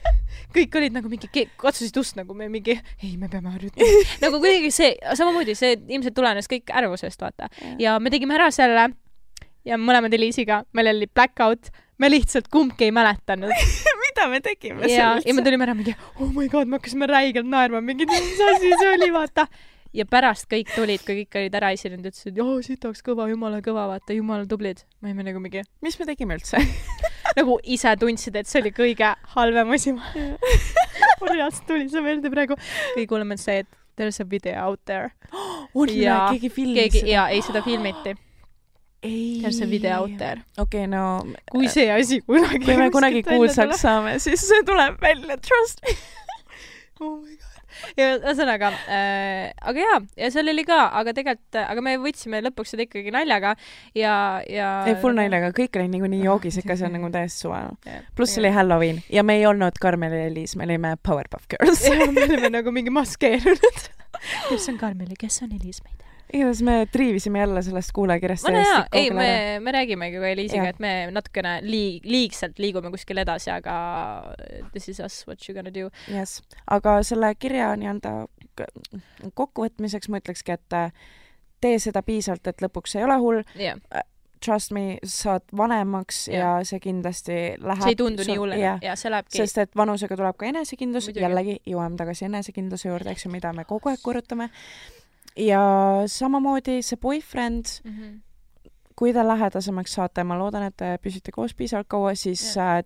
kõik olid nagu mingi, katsusid ust nagu me mingi, ei, me peame harjutama. Nagu kuidagi see, samamoodi see ilmselt tulenes kõik ärevusest, vaata. Ja me tegime ära selle ja mõlemad Eliisiga, meil oli blackout, me lihtsalt kumbki ei mäletanud. Mida me tegime ja me tulime ära mingi, oh my god, me hakkasime räigelt naerma, mingi, mis asi see oli, vaata. Ja pärast kõik tulid, kui kõik olid ära esinenud, ütlesid, joo, sitaks kõva, jumala kõva, vaata, jumala tublid. Ma ei nagu mingi... Mis me tegime üldse? Nagu ise tundsid, et see oli kõige halvem asi. Mul reaalselt tuli see meelde praegu. Kõige kuuleme see, et there's a video out there. On ja keegi filmis seda? Ja ei, seda filmiti. There's a video out there. Okei, no... Kui see asi kunagi... Kui me kunagi kuulsaks saame, siis see tuleb välja, trust me. Oh my god. Ja ühesõnaga, aga jaa, ja seal oli ka, aga tegelikult, aga me võtsime lõpuks seda ikkagi naljaga ja... Ei, full naljaga, kõik oli nii joogis, ikka see on nagu täiesti suve. Pluss oli Halloween ja me ei olnud Karmel ja Eliis, me olime Powerpuff Girls. Ja me olime nagu mingi maskeerunud. Kes on Karmel ja kes on Eliis, ma ei tea. Igatahes me triivisime jälle sellest kuulekirjast. Ei, me räägimegi ka Eliisiga, et me natukene liigselt liigume kuskil edasi, aga this is us, what you gonna do. Yes. Aga selle kirja nii-anda kokkuvõtmiseks ma ütlekski, et tee seda piisavalt, et lõpuks ei ole hull. Yeah. Trust me, saad vanemaks ja see kindlasti läheb... See ei tundu nii hulle. Ja see lähebki... Sest et vanusega tuleb ka enesekindlus. Jällegi jõuame tagasi enesekindluse juurde, eks ju, mida me kogu aeg korrutame. Ja samamoodi see boyfriend, kui ta lähedasemaks saate, ma loodan, et te püsite koos piisavalt kaua, siis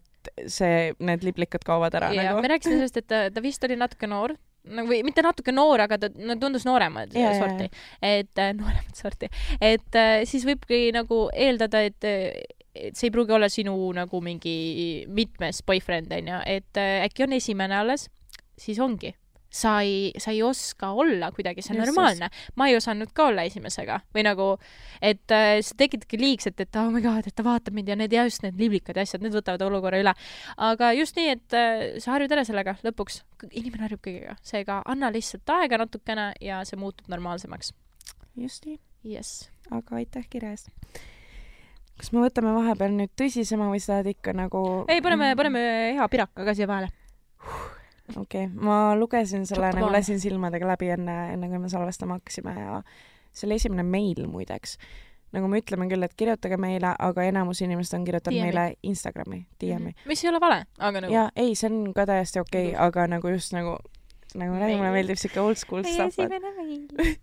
need liblikad kaovad ära. Ja nagu. Me rääkisime sellest, et ta vist oli natuke noor, või mitte natuke noor, aga ta tundus nooremad sorti. Nooremad sorti. Et siis võibki nagu eeldada, et see ei pruugi olla sinu nagu mingi mitmes boyfriend, et äkki on esimene alles, siis ongi. Sa ei oska olla kuidagi, see on normaalne. Ma ei osanud ka olla esimesega. Või nagu, et see tekitadki liigselt, et oh my god, et ta vaatab mind ja need liblikad ja asjad, need võtavad olukorra üle. Aga just nii, et sa harjud ära sellega lõpuks. Inimene harjub kõigega. Seega anna lihtsalt aega natukene ja see muutub normaalsemaks. Just nii. Yes. Aga aitäh kirja eest. Kas me võtame vahepeal nüüd tõsisema või sa tahad ikka nagu... Ei, paneme hea piraka ka siia vahele. Okei, ma lugesin selle, nagu lasin silmadega läbi enne kui me salvestama hakkasime ja see oli esimene meil muideks. Nagu me ütleme küll, et kirjutage meile, aga enamus inimesed on kirjutanud meile Instagrami, DM-i. Mis ei ole vale, aga nagu... Ja ei, see on ka täiesti okei, aga nagu just nagu mulle meeldib siuke old school stuff. Esimene meil.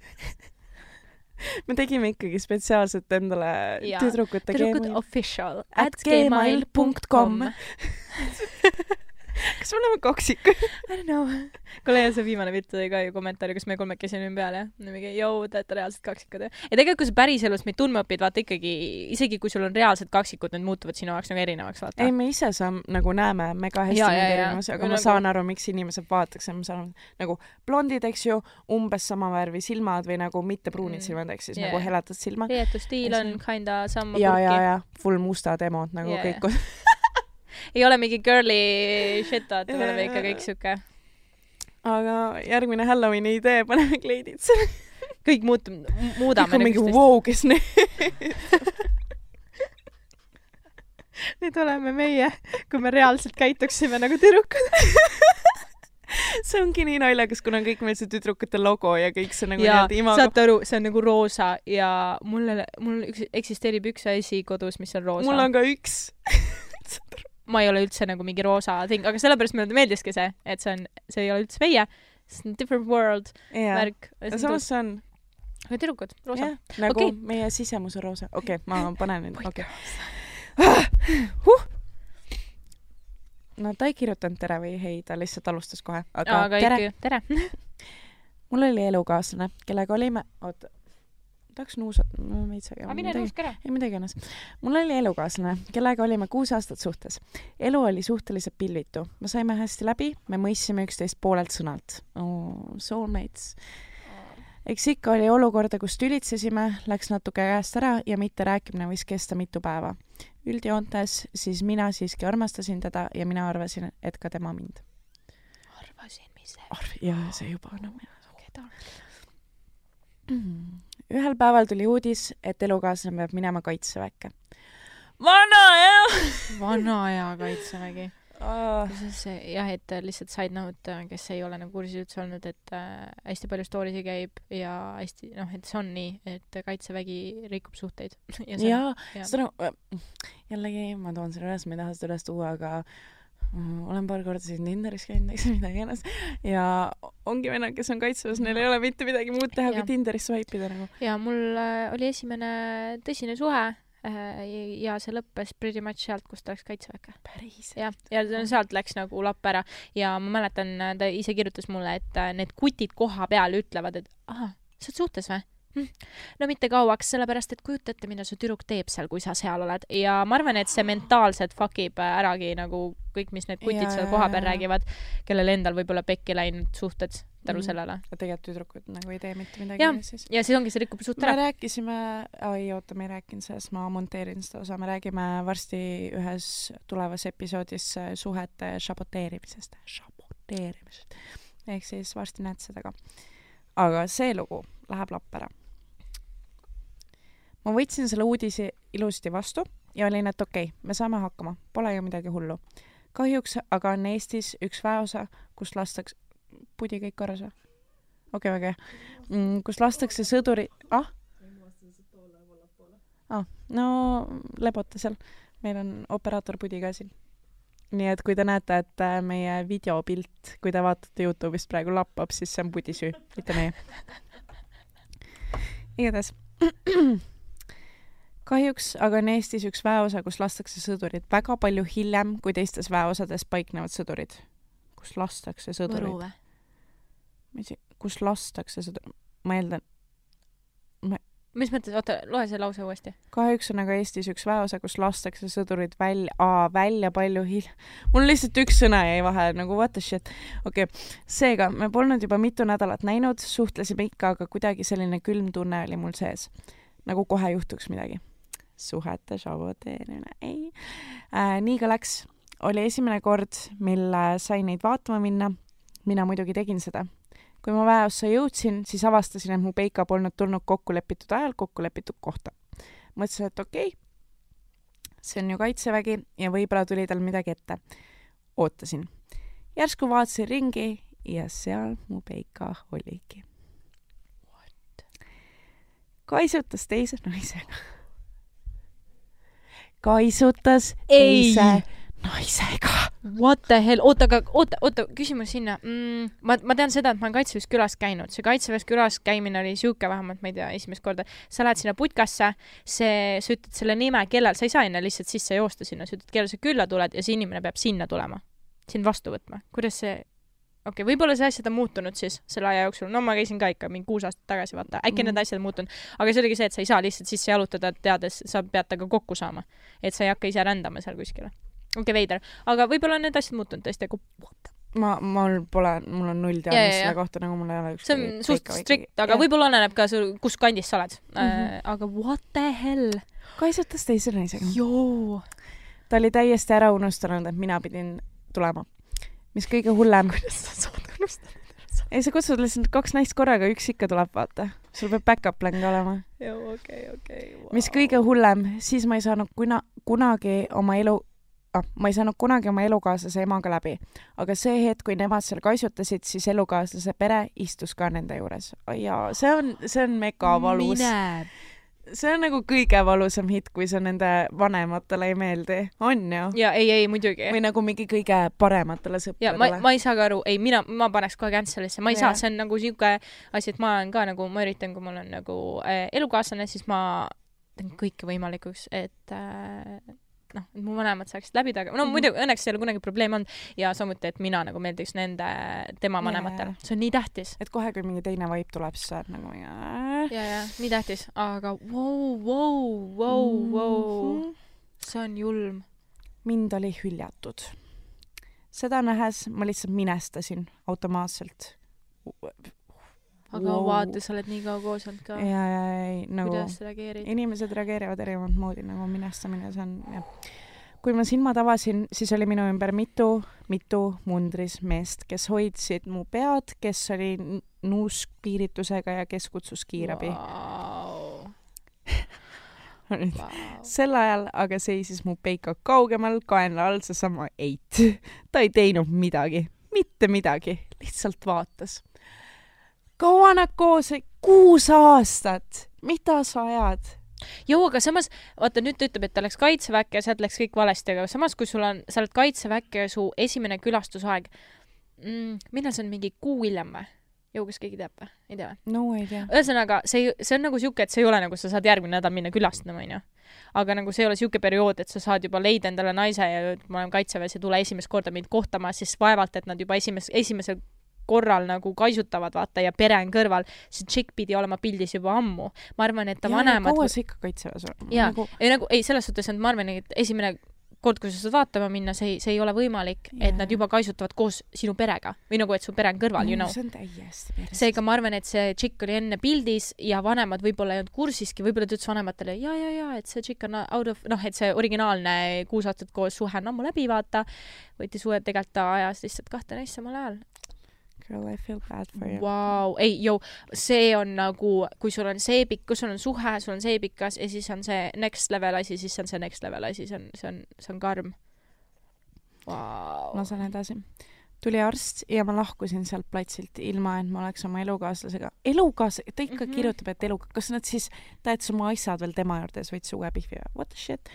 Me tegime ikkagi spetsiaalselt endale tüdrukute Tüdrukud official @gmail.com Kas me oleme kaksikud? I don't know. Kuule, ja see viimane pilt oli ka ju kommentaari, kus me kolmekesi olime peal ja mingi, joo, teete reaalselt kaksikud. Ja tegelikult, kui sa päriselus meid tundma õpid, vaata ikkagi, isegi kui sul on reaalselt kaksikud, need muutuvad sinu jaoks nagu erinevaks, vaata. Ei, me ise nagu näeme mega hästi neid erinevusi, aga ma saan aru, miks inimesed vaataks, ma saan nagu blondid, eks ju, umbes sama värvi silmad või nagu mitte pruunid silmad, eks siis nagu helatad silmad. Riietustiil on kinda samma purki. Ja, full mustad emod nagu kõik. Ei ole mingi girly shit, vaata, me oleme ikka kõik siuke. Aga järgmine Halloweeni idee, paneme kleidid selle. Kõik muudame. Ikka mingi wow, kes Need oleme meie, kui me reaalselt käituksime nagu tüdrukud. See ongi nii naljakas, kuna kõik meil see tüdrukute logo ja kõik see nagu ja saate aru, see on nagu roosa ja mul eksisteerib üks asi kodus, mis on roosa. Mul on ka üks. Ma ei ole üldse nagu mingi roosa ting, aga sellepärast mulle meeldiski see, et see ei ole üldse meie, see on different world värk. Samas see on aga tüdrukud, roosa. Nagu meie sisemus on roosa. Okei, ma panen nüüd. No ta ei kirjutanud tere või hei, ta lihtsalt alustas kohe. Aga tere. Mul oli elukaaslane, kellega olime... Tahaks nuusat, mine nuusk ära. Ei midagi ennast. Mul oli elukaaslane, kellega olime 6 aastat suhtes. Elu oli suhteliselt pilvitu. Me saime hästi läbi, me mõissime üksteist poolelt sõnalt. Soulmates. Eks ikka oli olukorda, kus tülitsesime, läks natuke käest ära ja mitte rääkimine võis kesta mitu päeva. Üldjoontes siis mina siiski armastasin teda ja mina arvasin, et ka tema mind. Arvasin, mis see? Ja see juba on keda. Ühel päeval tuli uudis, et elukaaslane peab minema kaitseväkke. Vana aja kaitsevägi. jah, et lihtsalt side note, kes ei ole nagu kursis üldse olnud, et hästi palju story'si käib ja hästi, et see on nii, et kaitsevägi rikub suhteid. Seda jällegi ma toon selle üles, ma ei taha seda üles tuua, aga olen paar korda siin Tinderis käinud, eks midagi ennast, ja ongi vennad, kes on kaitseväes, neil ei ole mitte midagi muud teha, kui Tinderis swipe'ida nagu. Ja mul oli esimene tõsine suhe ja see lõppes pretty much sealt, kus ta läks kaitseväkke. Päris. Ja sealt läks nagu lapp ära ja ma mäletan, ta ise kirjutas mulle, et need kutid koha peal ütlevad, et sa oled suhtes või? No mitte kauaks, sellepärast, et kujuta ette, mida su tüdruk teeb seal, kui sa seal oled. Ja ma arvan, et see mentaalselt fuckib äragi nagu kõik, mis need kutid seal koha peal räägivad, kellel endal võib-olla pekki läinud suhted tänu sellele. Ja tegelikult tüdrukud nagu ei tee mitte midagi. Ja siis ongi see rikub suht ära. Me rääkisime, me ei rääkinud sellest, ma monteerin seda osa, me räägime varsti ühes tulevas episoodis suhete šaboteerimisest. Ehk siis varsti näed seda ka. Aga see lugu läheb lapp ära. Ma võtsin selle uudisi ilusti vastu ja olin, et okei, me saame hakkama, pole ju midagi hullu. Kahjuks aga on Eestis üks väeosa, kus lastakse... Pudi kõik korras või? Okei, väga. Kus lastakse sõduri... No lebota seal. Meil on operaator Pudi ka siin. Nii et kui te näete, et meie videopilt, kui te vaatate YouTube'ist praegu lappab, siis see on Pudi süü, mitte meie. Igatahes. Kahjuks aga on Eestis üks väeosa, kus lastakse sõdurid väga palju hiljem, kui teistes väeosades paiknevad sõdurid. Kus lastakse sõdurid? Võru või? Kus lastakse sõdurid? Ma eeldan... Mis mõttes? Oota, loe see lause uuesti. Kahjuks on aga Eestis üks väeosa, kus lastakse sõdurid välja palju hiljem. Mul lihtsalt üks sõna jäi vahel, nagu what the shit. Okei, seega, me polnud juba mitu nädalat näinud, suhtlesime ikka, aga kuidagi selline külm tunne oli mul sees. Nagu kohe juhtuks midagi. Suhete šaboteerimine, ei. Nii ka läks. Oli esimene kord, mille sain neid vaatama minna. Mina muidugi tegin seda. Kui ma väeossa jõudsin, siis avastasin, et mu peika polnud tulnud kokkulepitud ajal kokkulepitud kohta. Mõtlesin, et okei, see on ju kaitsevägi ja võib-olla tuli tal midagi ette. Ootasin. Järsku vaatasin ringi ja seal mu peika oligi. What? Kaisutas teise naisega. Kaisutas teise naisega. What the hell? Oota, küsimus sinna. Ma tean seda, et ma olen kaitseväes külas käinud. See kaitseväes külas käimine oli siuke vähemalt, ma ei tea, esimest korda. Sa lähed sinna putkasse, sa ütled selle nime, kellel sa ei saa enne lihtsalt sisse joosta sinna. Sa ütled, kellel sa külla tuled ja see inimene peab sinna tulema. Sind vastu võtma. Kuidas see... Okei, võib-olla see asjad on muutunud siis selle aja jooksul. No ma käisin ka ikka mingi 6 aastat tagasi, vaata. Äkki need asjad muutunud. Aga see oligi see, et sa ei saa lihtsalt sisse jalutada, teades, sa pead taga kokku saama. Et sa ei hakka ise rändama seal kuskile. Okei, veider. Aga võib-olla need asjad muutunud tõesti. Mul on null teadmist selle kohta, nagu mul ei ole üks... See on suht strikt, aga võib-olla oleneb ka kus kandis sa oled. Aga what the hell? Kaisutas teise naisega. Joo! Ta oli täiesti ära unustanud, et mina pidin tulema. Mis kõige hullem... Kuidas sa saad unustada? Ei, sa kutsud lihtsalt 2 naist korraga, üks ikka tuleb, vaata. Sul peab backup plan ka olema. Joo, okei. Wow. Mis kõige hullem, siis ma ei saanud kunagi oma elukaaslase emaga läbi. Aga see hetk, kui nemad seal kaisutasid, siis elukaaslase pere istus ka nende juures. Jaa, see on mega valus. See on nagu kõige valusam hit, kui see nende vanematele ei meeldi. On ju? Ja ei, muidugi. Või nagu mingi kõige parematele sõpradele. Ja ma ei saa ka aru. Ei, ma paneks kohe cancelisse. Ma ei saa. See on nagu siuke asi, et ma olen ka nagu, ma üritan, kui mul on nagu elukaaslane, siis ma teen kõike võimalikuks, et mu vanemad saaksid läbi taga. No muidu õnneks ei ole kunagi probleem on ja samuti, et mina nagu meeldiks tema vanematele. See on nii tähtis. Et kohe, kui mingi teine vaip tuleb, siis sa oled nagu Ja, nii tähtis. Aga wow. See on julm. Mind oli hüljatud. Seda nähes ma lihtsalt minestasin automaatselt. Aga vaata, sa oled nii kaua koos olnud ka. Ja, nagu kuidas sa reageerid? Inimesed reageerivad erinevat moodi, nagu minestamine, see on, jah. Kui ma silmad avasin, siis oli minu ümber mitu mundris meest, kes hoidsid mu pead, kes oli nuuskpiiritusega ja kes kutsus kiirabi. Wow. Sel ajal aga seisis mu peika kaugemal kaenla all seesama Eit. Ta ei teinud midagi, mitte midagi, lihtsalt vaatas. Kaua nad koos? 6 aastat. Mida sa ajad? Joo, aga samas, vaata nüüd ta ütleb, et ta läks kaitseväkke ja sealt läks kõik valesti, aga samas, kui sul on, sa oled kaitseväkke ja su esimene külastusaeg, millal see on mingi kuu hiljem või? Joo, kas keegi teab või? Ei tea või? No, ei tea. Ühesõnaga, see on nagu siuke, et see ei ole nagu sa saad järgmine nädal minna külastama, onju. Aga nagu see ei ole siuke periood, et sa saad juba leida endale naise ja ma olen kaitseväes ja tule esimest korda mind kohtama, siis vaevalt, et nad juba esimesel korral nagu kaisutavad, vaata, ja pere on kõrval. See tšikk pidi olema pildis juba ammu. Ma arvan, et ta vanemad... Kaua see ikka kaitseväes on? Jaa, ei, selles suhtes, et ma arvan, et esimene kord, kui sa saad vaatama minna, see ei ole võimalik, et nad juba kaisutavad koos sinu perega. Või nagu, et su pere on kõrval, you know. See on täiesti perest. Seega ma arvan, et see tšikk oli enne pildis ja vanemad võib-olla ei olnud kursiski, võib-olla ta ütles vanematele, et see tšikk on out of... et see originaalne 6 aastat koos suhe on ammu läbi, vaata. Võiti suhe tegelikult ta ajas lihtsalt 2 naist samal ajal. Girl, I feel bad for you. Wow. Ei, see on nagu, kui sul on seepik, kui sul on suhe, sul on seepikas ja siis on see next level asi, siis on see next level asi, see on karm. Wow. Ma saan edasi. Tuli arst ja ma lahkusin sealt platsilt ilma, et ma oleks oma elukaaslasega. Ta ikka kirjutab, et kas nad siis tähendab oma asjad veel tema juurde, võid suge pihvi. What the shit?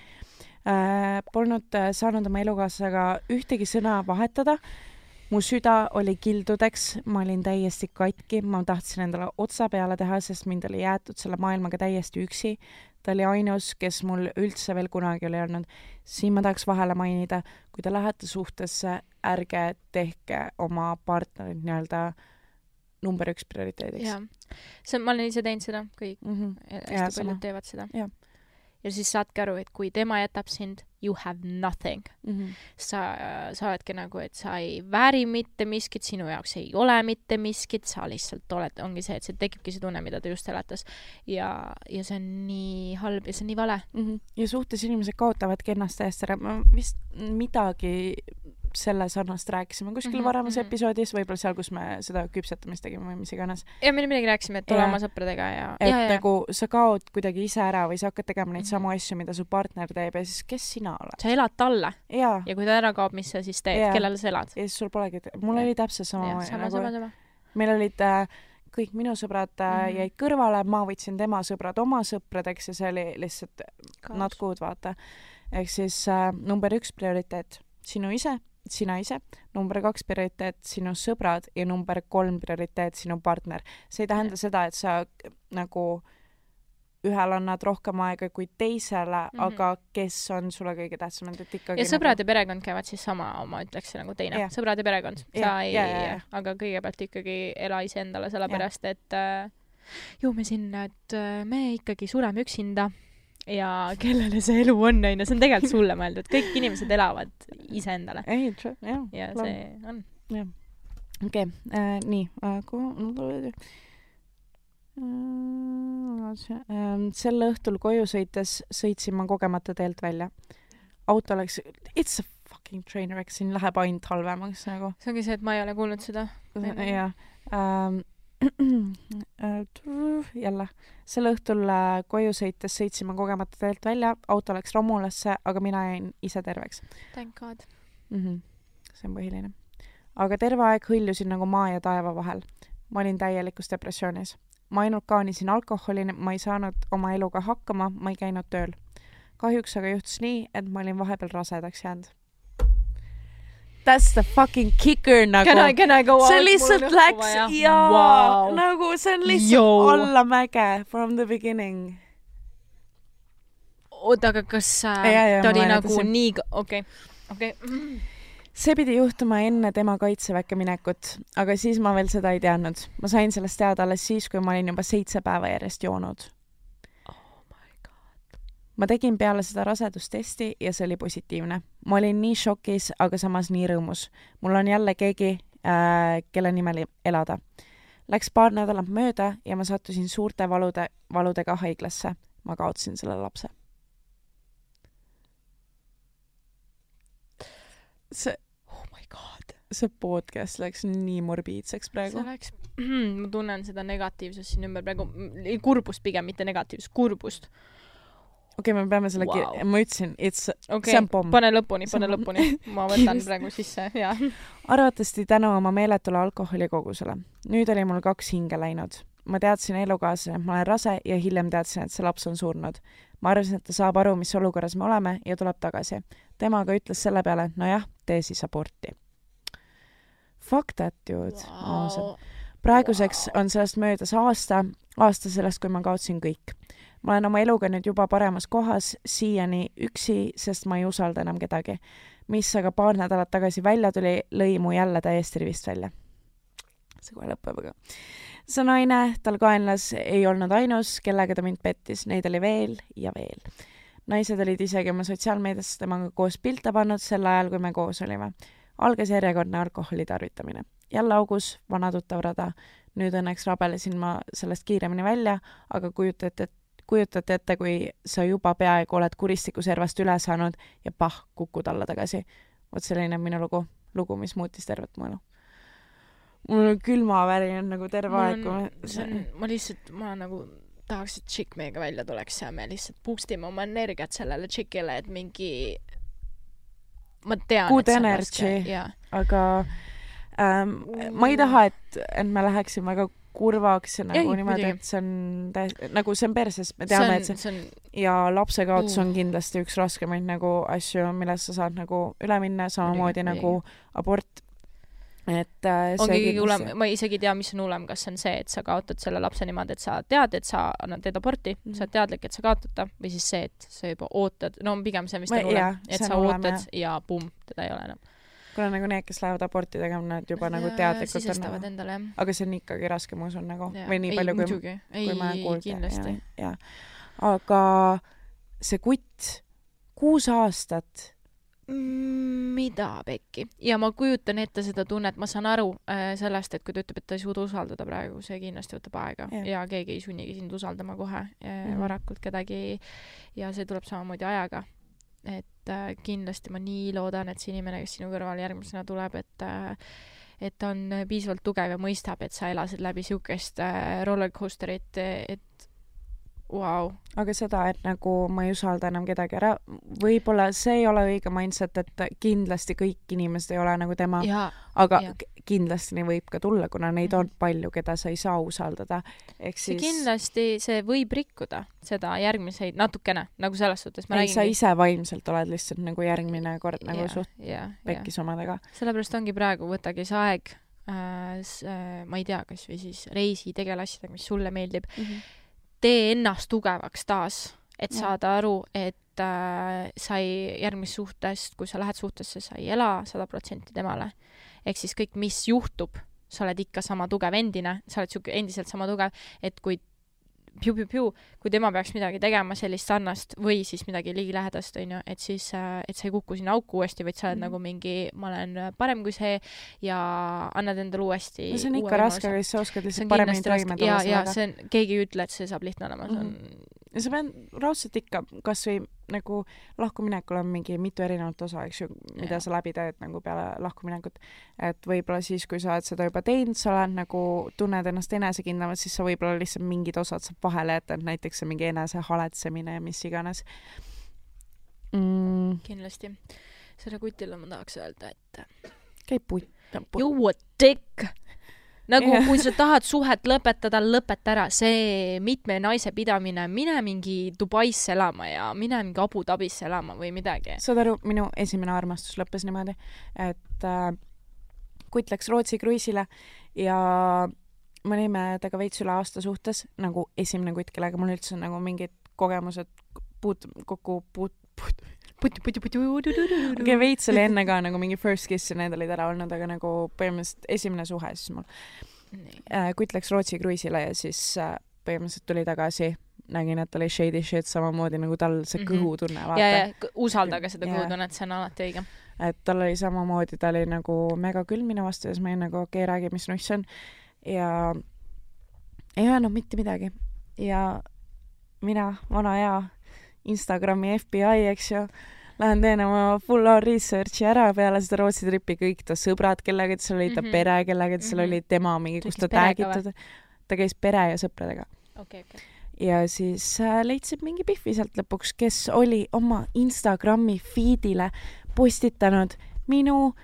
Polnud saanud oma elukaaslasega ühtegi sõna vahetada. Mu süda oli kildudeks, ma olin täiesti katki, ma tahtsin endale otsa peale teha, sest mind oli jäetud selle maailmaga täiesti üksi. Ta oli ainus, kes mul üldse veel kunagi oli olnud. Siin ma tahaks vahele mainida, kui te lähete suhtesse, ärge tehke oma partnerit nii-öelda number 1 prioriteediks. Jaa, ma olen ise teinud seda, kõik hästi paljud teevad seda. Ja siis saadki aru, et kui tema jätab sind, you have nothing. Sa oledki nagu, et sa ei vääri mitte miskit, sinu jaoks ei ole mitte miskit, sa lihtsalt oled, ongi see, et see tekibki see tunne, mida ta just elatas. Ja see on nii halb ja see on nii vale. Ja suhtes inimesed kaotavadki ennast täiesti ära. Ma vist midagi selle sarnast rääkisime kuskil varamas episoodis, võib-olla seal, kus me seda küpsetamist tegime või mis iganes. Ja me midagi rääkisime, et ole oma sõpradega ja... Et nagu sa kaod kuidagi ise ära või sa hakkad tegema neid samu asju, mida su partner teeb ja siis kes sina oled? Sa elad talle. Ja kui ta ära kaob, mis sa siis teed? Kellele sa elad? Ja siis sul polegi... Mul oli täpselt sama. Sama. Meil olid kõik minu sõbrad jäid kõrvale, ma võtsin tema sõbrad oma sõpradeks ja see oli lihtsalt not good, vaata. Ehk siis number 1 prioriteet sina ise, number 2 prioriteet sinu sõbrad ja number 3 prioriteet sinu partner. See ei tähenda seda, et sa nagu ühel annad rohkem aega kui teisele, aga kes on sulle kõige tähtsam, et ikkagi... Ja sõbrad ja perekond käivad siis sama, ma ütleks nagu teine. Sõbrad ja perekond. Aga kõigepealt ikkagi ela ise endale selle pärast, et me sinna, et me ikkagi sureme üksinda ja kellele see elu on, see on tegelikult sulle mõeldud. Kõik inimesed elavad iseendale. Ja see on. Okei, nii. Sel õhtul koju sõites sõitsin ma kogemata teelt välja. Auto oleks... It's a fucking train wreck, siin läheb ainult halvemaks nagu. See ongi see, et ma ei ole kuulnud seda. Jah. Jälle. Sel õhtul koju sõites sõitsime kogemata teelt välja, auto läks romulasse, aga mina jäin ise terveks. Thank God. See on põhiline. Aga terve aeg hõljusin nagu maa ja taeva vahel. Ma olin täielikus depressioonis. Ma ainult kaanisin alkoholi, ma ei saanud oma eluga hakkama, ma ei käinud tööl. Kahjuks aga juhtus nii, et ma olin vahepeal rasedaks jäänud. That's the fucking kicker nagu. Can I go out? See lihtsalt läks nagu see on lihtsalt alla mäge from the beginning. Oota, aga kas ta oli nagu nii... Okei. See pidi juhtuma enne tema kaitseväkke minekut, aga siis ma veel seda ei teadnud. Ma sain sellest teada alles siis, kui ma olin juba 7 päeva järjest joonud. Ma tegin peale seda rasedustesti ja see oli positiivne. Ma olin nii šokis, aga samas nii rõõmus. Mul on jälle keegi, kelle nimel elada. Läks paar nädalat mööda ja ma sattusin suurte valudega haiglasse. Ma kaotsin selle lapse. Oh my God. See podcast läks nii morbiidseks praegu. Ma tunnen seda negatiivsust siin ümber praegu. Kurbust pigem, mitte negatiivsust. Kurbust. Okei, me peame selle ma ütlesin, see on pomm. Pane lõpuni. Ma võtan praegu sisse, jaa. Arvatavasti tänu oma meeletule alkoholikogusele. Nüüd oli mul 2 hinge läinud. Ma teadsin elukaaslane, et ma olen rase ja hiljem teadsin, et see laps on surnud. Ma arvasin, et ta saab aru, mis olukorras me oleme ja tuleb tagasi. Tema aga ütles selle peale, nojah, tee siis aborti. Fuck that, dude. Wow. Praeguseks on sellest möödas aasta sellest, kui ma kaotsin kõik. Ma olen oma eluga nüüd juba paremas kohas, siiani üksi, sest ma ei usalda enam kedagi. Mis aga paar nädalat tagasi välja tuli, lõi mu jälle täiesti rivist välja. See kohe lõpeb, aga... See naine, tal kaenlas ei olnud ainus, kellega ta mind pettis. Neid oli veel ja veel. Naised olid isegi oma sotsiaalmeedias temaga koos pilte pannud sel ajal, kui me koos olime. Algas järjekordne alkoholi tarvitamine. Jälle augus, vana tuttavrada. Nüüd õnneks rabelesin ma sellest kiiremini välja, aga kujutate ette, kui sa juba peaaegu oled kuristikusärvast üle saanud ja kukud alla tagasi. Vot selline minu lugu, mis muutis tervet mu elu. Mul on külmaväri nagu terve aeg. Ma nagu tahaks, et tšikk meiega välja tuleks ja me lihtsalt boostime oma energiat sellele tšikile, et mingi ma tean, good energy, aga ma ei taha, et me läheksime väga kurvaks ja nagu niimoodi, et see on nagu see on perses, me teame, et see ja lapse kaotus on kindlasti üks raskemaid nagu asju, millest sa saad nagu üle minna, samamoodi nagu abort. Et ongi kõige hullem, ma isegi tea, mis on hullem, kas on see, et sa kaotad selle lapse niimoodi, et sa tead, et sa teed aborti, sa oled teadlik, et sa kaotad ta, või siis see, et sa juba ootad, no pigem see, mis on hullem, et sa ootad ja pum, teda ei ole enam. Kuna nagu need, kes lähevad aborti tegema, nad juba nagu teadlikult sisestavad endale, jah. Aga see on ikkagi raske, ma usun, nagu, või nii palju, kui ma kuulda. Aga see kutt 6 aastat mida pekki. Ja ma kujutan ette seda tunnet, ma saan aru sellest, et kui ta ütleb, et ta ei suuda usaldada praegu, see kindlasti võtab aega ja keegi ei sunnigi sind usaldama kohe varakult kedagi ja see tuleb samamoodi ajaga. Et kindlasti ma nii loodan, et see inimene, kes sinu kõrval järgmisena tuleb, et ta on piisavalt tugev ja mõistab, et sa elasid läbi siukest rollercoasterit, et wow. Aga seda, et nagu ma ei usalda enam kedagi ära, võib-olla see ei ole õige mindset, et kindlasti kõik inimesed ei ole nagu tema, aga kindlasti nii võib ka tulla, kuna neid on palju, keda sa ei saa usaldada. See kindlasti, see võib rikkuda seda järgmiseid natukene, nagu selles suhtes. Sa ise vaimselt oled lihtsalt nagu järgmine kord nagu suht pekkis omadega. Sellepärast ongi praegu, võtagi see aeg, ma ei tea, kas või siis reisi tegelassidega, mis sulle meeldib, tee ennast tugevaks taas, et saada aru, et sa ei järgmist suhtest, kui sa lähed suhtesse, sa ei ela 100% temale. Ehk siis kõik, mis juhtub, sa oled ikka sama tugev endine, sa oled endiselt sama tugev, et kui kui tema peaks midagi tegema sellist sarnast või siis midagi ligilähedast, et siis et sa ei kuku sinna auku uuesti, vaid sa oled nagu mingi, ma olen parem kui see ja annad endale uuesti see on ikka raske, aga sa oskad lihtsalt paremini toime tulla sellega. Keegi ei ütle, et see saab lihtne olema. Ja sa pead raudselt ikka, kas või nagu lahkuminekul on mingi mitu erinevat osa, eks ju, mida sa läbi teed nagu peale lahkuminekut. Et võib-olla siis, kui sa oled seda juba teinud, sa oled nagu tunned ennast enesekindlamalt, siis sa võib-olla lihtsalt mingid osad saab vahele jätta, et näiteks see mingi enese haletsemine ja mis iganes. Kindlasti. Selle kutile ma tahaks öelda, et käib putt. You a dick! Nagu kui sa tahad suhet lõpetada, lõpeta ära. See mitme naise pidamine, mine mingi Dubaisse elama ja mine mingi Abu Dhabisse elama või midagi. Saad aru, minu esimene armastus lõppes niimoodi, et kutt läks Rootsi kruiisile ja me olime temaga veits üle aasta suhtes, nagu esimene kutt, kellega mul üldse nagu mingid kogemused Okei, veits oli enne ka nagu mingi first kiss ja need olid ära olnud, aga nagu põhimõtteliselt esimene suhe siis mul. Kutt läks Rootsi kruiisile ja siis põhimõtteliselt tuli tagasi, nägin, et oli shady shit samamoodi nagu tal see kõhutunne. Ja usaldaga seda kõhutunnet, see on alati õige. Et tal oli samamoodi, ta oli nagu mega külm minu vastu ja siis ma ei nagu okei, räägi, mis nuss on. Ja ei öelnud mitte midagi. Ja mina, vana hea Instagrami FBI, eks ju, lähen teen oma full on researchi ära peale seda Rootsi tripi, kõik ta sõbrad, kellega seal oli, ta pere, kellega seal oli tema mingi, kus ta täägitud. Ta käis pere ja sõpradega. Okay. ja siis leidsib mingi pihvi sealt lõpuks, kes oli oma Instagrami feedile postitanud minu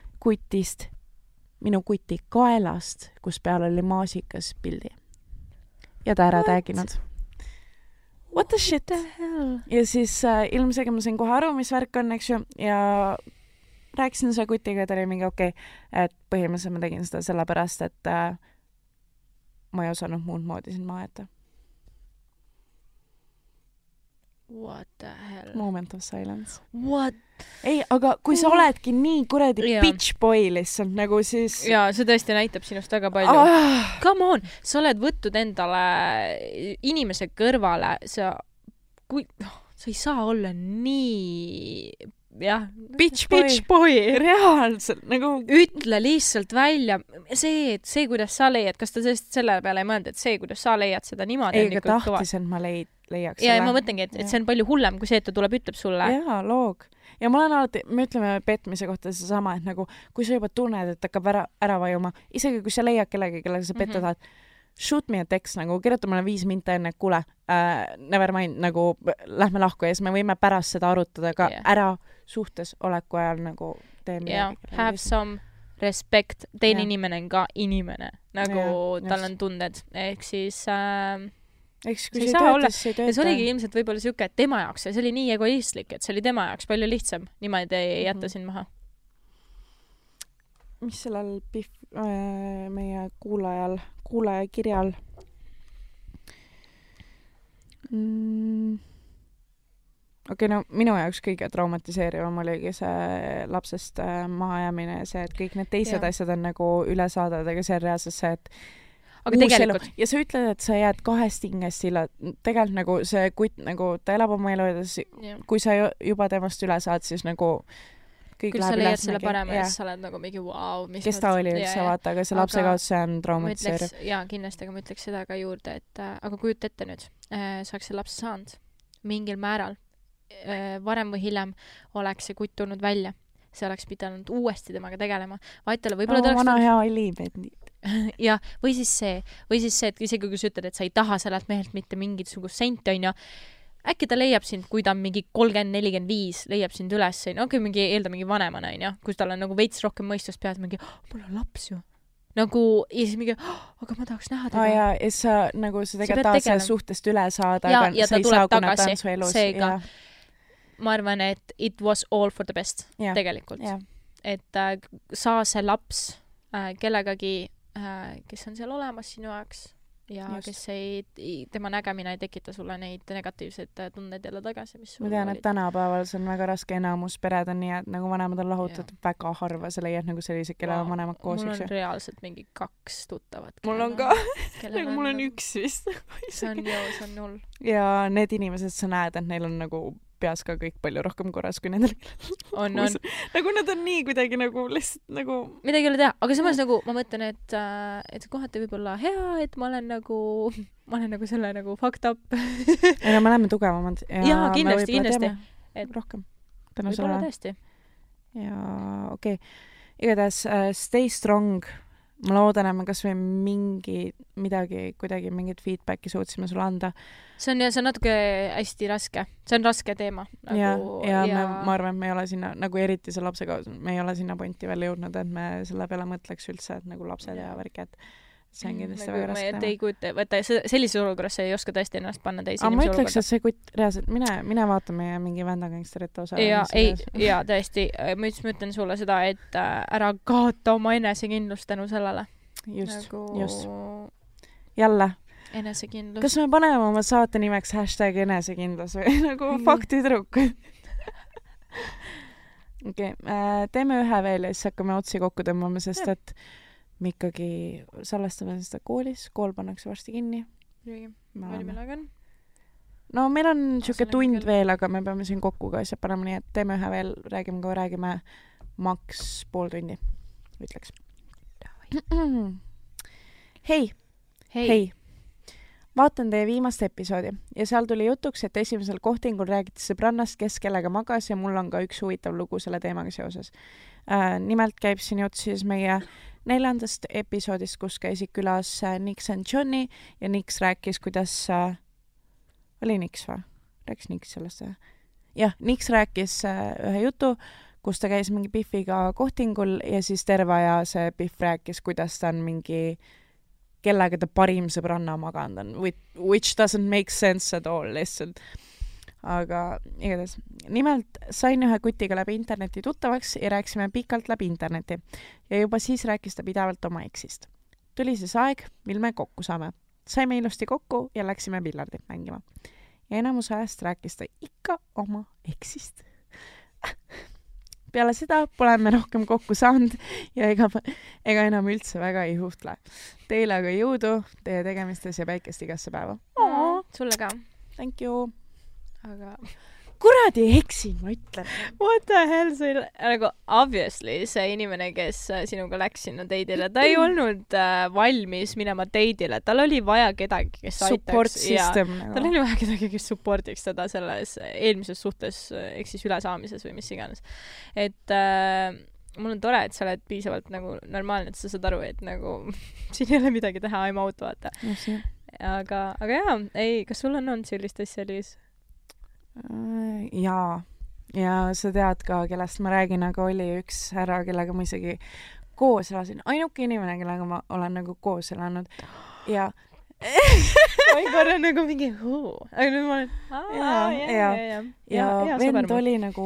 kuti kaelast, kus peal oli maasikas pildi. Ja ta ära tääginud. What the shit? Ja siis ilmsegi ma sain kohe aru, mis värk on, eks ju, ja rääkisin selle kutiga, et oli mingi okei, et põhimõtteliselt ma tegin seda sellepärast, et ma ei osanud muud moodi siin maha jätta. What the hell? Moment of silence. What? Ei, aga kui sa oledki nii kuradi bitch boy lihtsalt, nagu siis... Jaa, see tõesti näitab sinust väga palju. Come on! Sa oled võttud endale inimese kõrvale, sa ei saa olla nii... Jah, bitch boy. Reaalselt, nagu... Ütle lihtsalt välja. See, kuidas sa leiad, kas ta selle peale ei mõelnud, et see, kuidas sa leiad seda niimoodi... Ei, aga tahtis, et ma leiaks ja ma mõtlengi, et see on palju hullem kui see, et ta tuleb, ütleb sulle. Jaa, loog. Ja ma olen alati, me ütleme petmise kohta see sama, et nagu, kui sa juba tunned, et hakkab ära vajuma, isegi kui sa leiad kellegi, kellega sa petta tahad, shoot me a text, nagu kirjuta mulle 5 minta enne, kuule, never mind, nagu lähme lahku ja siis me võime pärast seda arutada, aga ära suhtes oleku ajal nagu tee midagi. Have some respect. Teine inimene on ka inimene. Nagu tal on tunded. Ehk siis... Eks kui see töötas, see tööta. Ja see oligi ilmselt võib-olla siuke, et tema jaoks, see oli nii egoistlik, et see oli tema jaoks palju lihtsam. Niimoodi ei jätta siin maha. Mis sellel meie kuulaja kirjal? Okei, no minu jaoks kõige traumatiseerivam oligi see lapsest mahajäämine ja see, et kõik need teised asjad on nagu üle saadavad, aga see on reaalselt see, et aga tegelikult... Ja sa ütled, et sa jääd 2 hingest illa. Tegelikult nagu see kutt, nagu ta elab oma elu ja kui sa juba temast üle saad, siis nagu kõik küll läheb sa leiad selle parema ja siis sa oled nagu mingi kes ta oli üldse, vaata, aga see lapse kaotus, see on traumatiseeriv. Jaa, kindlasti, aga ma ütleks seda ka juurde, et aga kujuta ette nüüd, saaks see laps saanud mingil määral varem või hiljem oleks see kutt tulnud välja. See oleks pidanud uuesti temaga tegelema. Vaitale, võib-olla ta oleks... Vana hea oli, Benny. Ja, või siis see, et isegi kui sa ütled, et sa ei taha sellelt mehelt mitte mingisugust senti, on ja äkki ta leiab sind, kui ta on mingi 30-45, leiab sind üles, okei, eelda mingi vanemana, on ja, kus tal on nagu veits rohkem mõistust pead, mingi, mul on laps ju. Nagu, ja siis mingi, aga ma tahaks näha teda. Ja sa nagu sa tegelikult tahad sellest suhtest üle saada, ja, aga ja sa ei saa, kuna ta on su elus. Seega, ma arvan, et it was all for the best, tegelikult. Et saa see laps kellegagi, kes on seal olemas sinu jaoks ja kes tema nägemine ei tekita sulle neid negatiivseid tundeid jälle tagasi, mis sul ma tean, et tänapäeval see on väga raske, enamus pered on nii, et nagu vanemad on lahutatud väga harva, sa leiad nagu sellised, kellel on vanemad koos. Mul on reaalselt mingi 2 tuttavat. Mul on ka, nagu mul on 1 vist. See on 0. Ja need inimesed, sa näed, et neil on nagu peas ka kõik palju rohkem korras kui nendel. On. Nagu nad on nii kuidagi nagu lihtsalt nagu... Midagi ei ole teha, aga samas nagu ma mõtlen, et see kohati võib olla hea, et ma olen nagu selle nagu fucked up. Ei no me oleme tugevamad. Ja kindlasti. Et rohkem. Võib-olla tõesti. Ja okei. Igatahes stay strong. Ma loodan, et me kas või kuidagi mingit feedbacki suutsime sulle anda. See on natuke hästi raske. See on raske teema. Nagu, ma arvan, et me ei ole sinna, nagu eriti see lapsega, me ei ole sinna pointi veel jõudnud, et me selle peale mõtleks üldse, et nagu lapsed ja värk, et see on kindlasti väga raske teema. Ei kujuta, võtta sellises olukorras ei oska tõesti ennast panna teisi inimese olukorda. Ma ütleks, et see kutt reaalselt, mine vaata meie mingi Vändagangsterite osa. Ja tõesti, ma ütlen sulle seda, et ära kaota oma enesekindlust tänu sellele. Just. Jälle. Enesekindlus. Kas me paneme oma saate nimeks #enesekindlus või nagu faktidruk? Okei, teeme ühe veel ja siis hakkame otsi kokku tõmbama, sest et me ikkagi salvestame seda koolis, kool pannakse varsti kinni. No meil on siuke tund veel, aga me peame siin kokku ka asjad panema, nii et teeme ühe veel, räägime maks pool tundi, ütleks. Hei. Vaatan teie viimast episoodi ja seal tuli jutuks, et esimesel kohtingul räägiti sõbrannast, kes kellega magas ja mul on ka üks huvitav lugu selle teemaga seoses. Nimelt käib siin jutt siis meie 4. episoodist, kus käisid külas Nix and Johnny ja Nix rääkis, kuidas oli Niks või? Rääkis Niks sellest või? Jah, Niks rääkis ühe jutu, kus ta käis mingi Biffiga kohtingul ja siis terve aja see Biff rääkis, kuidas ta on mingi kellega ta parim sõbranna maganud on, which doesn't make sense at all lihtsalt. Aga igatahes, nimelt sain ühe kutiga läbi interneti tuttavaks ja rääkisime pikalt läbi interneti ja juba siis rääkis ta pidevalt oma eksist. Tuli siis aeg, mil me kokku saame. Saime ilusti kokku ja läksime pillardit mängima. Ja enamus ajast rääkis ta ikka oma eksist. Peale seda pole me rohkem kokku saanud ja ega enam üldse väga ei huhtle. Teile aga jõudu, teie tegemistes ja päikest igasse päeva. Sulle ka. Thank you. Aga kuradi eksin, ma ütlen. What the hell, nagu obviously see inimene, kes sinuga läks sinna date'ile, ta ei olnud valmis minema date'ile, tal oli vaja kedagi, kes support aitaks system, ja tal oli vaja kedagi, kes supportiks teda selles eelmises suhtes ehk siis ülesaamises või mis iganes. Et mul on tore, et sa oled piisavalt nagu normaalne, et sa saad aru, et nagu siin ei ole midagi teha, I'm out, vaata. Aga jaa, ei, kas sul on olnud sellist asja, Liis? Jaa, ja sa tead ka, kellest ma räägin, aga oli üks härra, kellega ma isegi koos elasin. Ainuke inimene, kellega ma olen nagu koos elanud ja ma ei korra nagu mingi aga nüüd ma olen ja vend oli nagu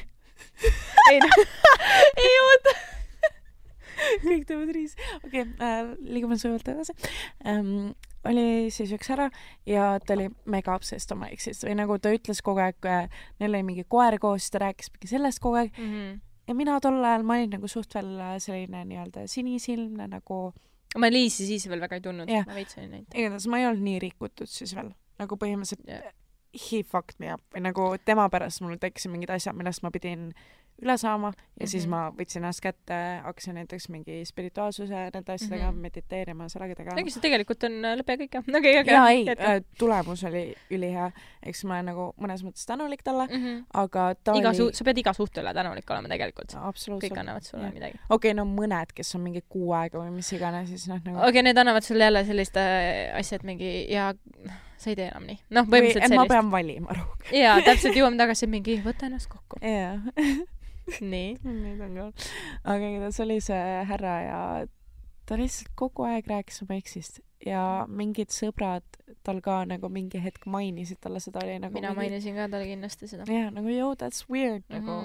ei oota kõik teevad riis. Okei, liigume sujuvalt edasi. Oli siis üks härra ja ta oli mega obsessed oma eksist või nagu ta ütles kogu aeg, neil oli mingi koer koos, ta rääkis mingi sellest kogu aeg ja mina tol ajal ma olin nagu suht veel selline nii-öelda sinisilmne nagu ma Liisi siis veel väga ei tundnud, ma veits olin näinud. Igatahes ma ei olnud nii rikutud siis veel, nagu põhimõtteliselt he fucked me up või nagu tema pärast mul tekkisid mingid asjad, millest ma pidin üle saama ja siis ma võtsin ennast kätte, hakkasin näiteks mingi spirituaalsuse nende asjadega mediteerima, sellega tegema. See tegelikult on lõpe ja kõik, jah? Jaa, ei, tulemus oli ülihea. Eks ma olen nagu mõnes mõttes tänulik talle, aga ta oli... Sa pead iga suhte üle tänulik olema tegelikult. Absoluutselt. Kõik annavad sulle midagi. Okei, no mõned, kes on mingi 6 aega või mis igane, siis noh nagu... Okei, need annavad sulle jälle sellist asja, et mingi ja sa ei tee enam nii. Noh, põhimõtteliselt sellist. Ma pean valima rohkem. Jaa, täpselt jõuame tagasi mingi võta ennast kokku. Jaa. Nii ta on ka. Aga see oli see härra ja ta lihtsalt kogu aeg rääkis oma eksist ja mingid sõbrad tal ka nagu mingi hetk mainisid talle seda oli nagu mina mainisin ka talle kindlasti seda. Jah, nagu yo, that's weird nagu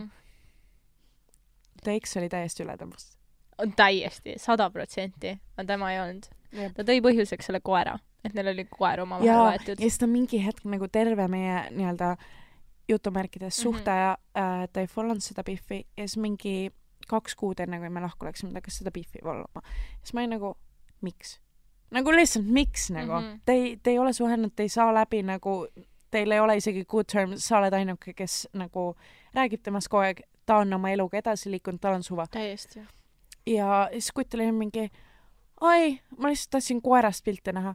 ta eks oli täiesti üle temast. Täiesti, 100%. Aga tema ei olnud. Ta tõi põhjuseks selle koera, et neil oli koer oma vahel vaetud. Ja siis ta mingi hetk nagu terve meie nii-öelda jutumärkides suhtaja, ta ei follownud seda Biffi ja siis mingi 2 kuud enne, kui me lahku läksime, ta hakkas seda Biffi followma. Siis ma olin nagu, miks? Nagu lihtsalt miks nagu? Te ei ole suhelnud, te ei saa läbi nagu, teil ei ole isegi good terms, sa oled ainuke, kes nagu räägib temast kogu aeg, ta on oma eluga edasi liikunud, tal on suva. Täiesti. Ja siis kutt oli mingi, ai, ma lihtsalt tahtsin koerast pilte näha.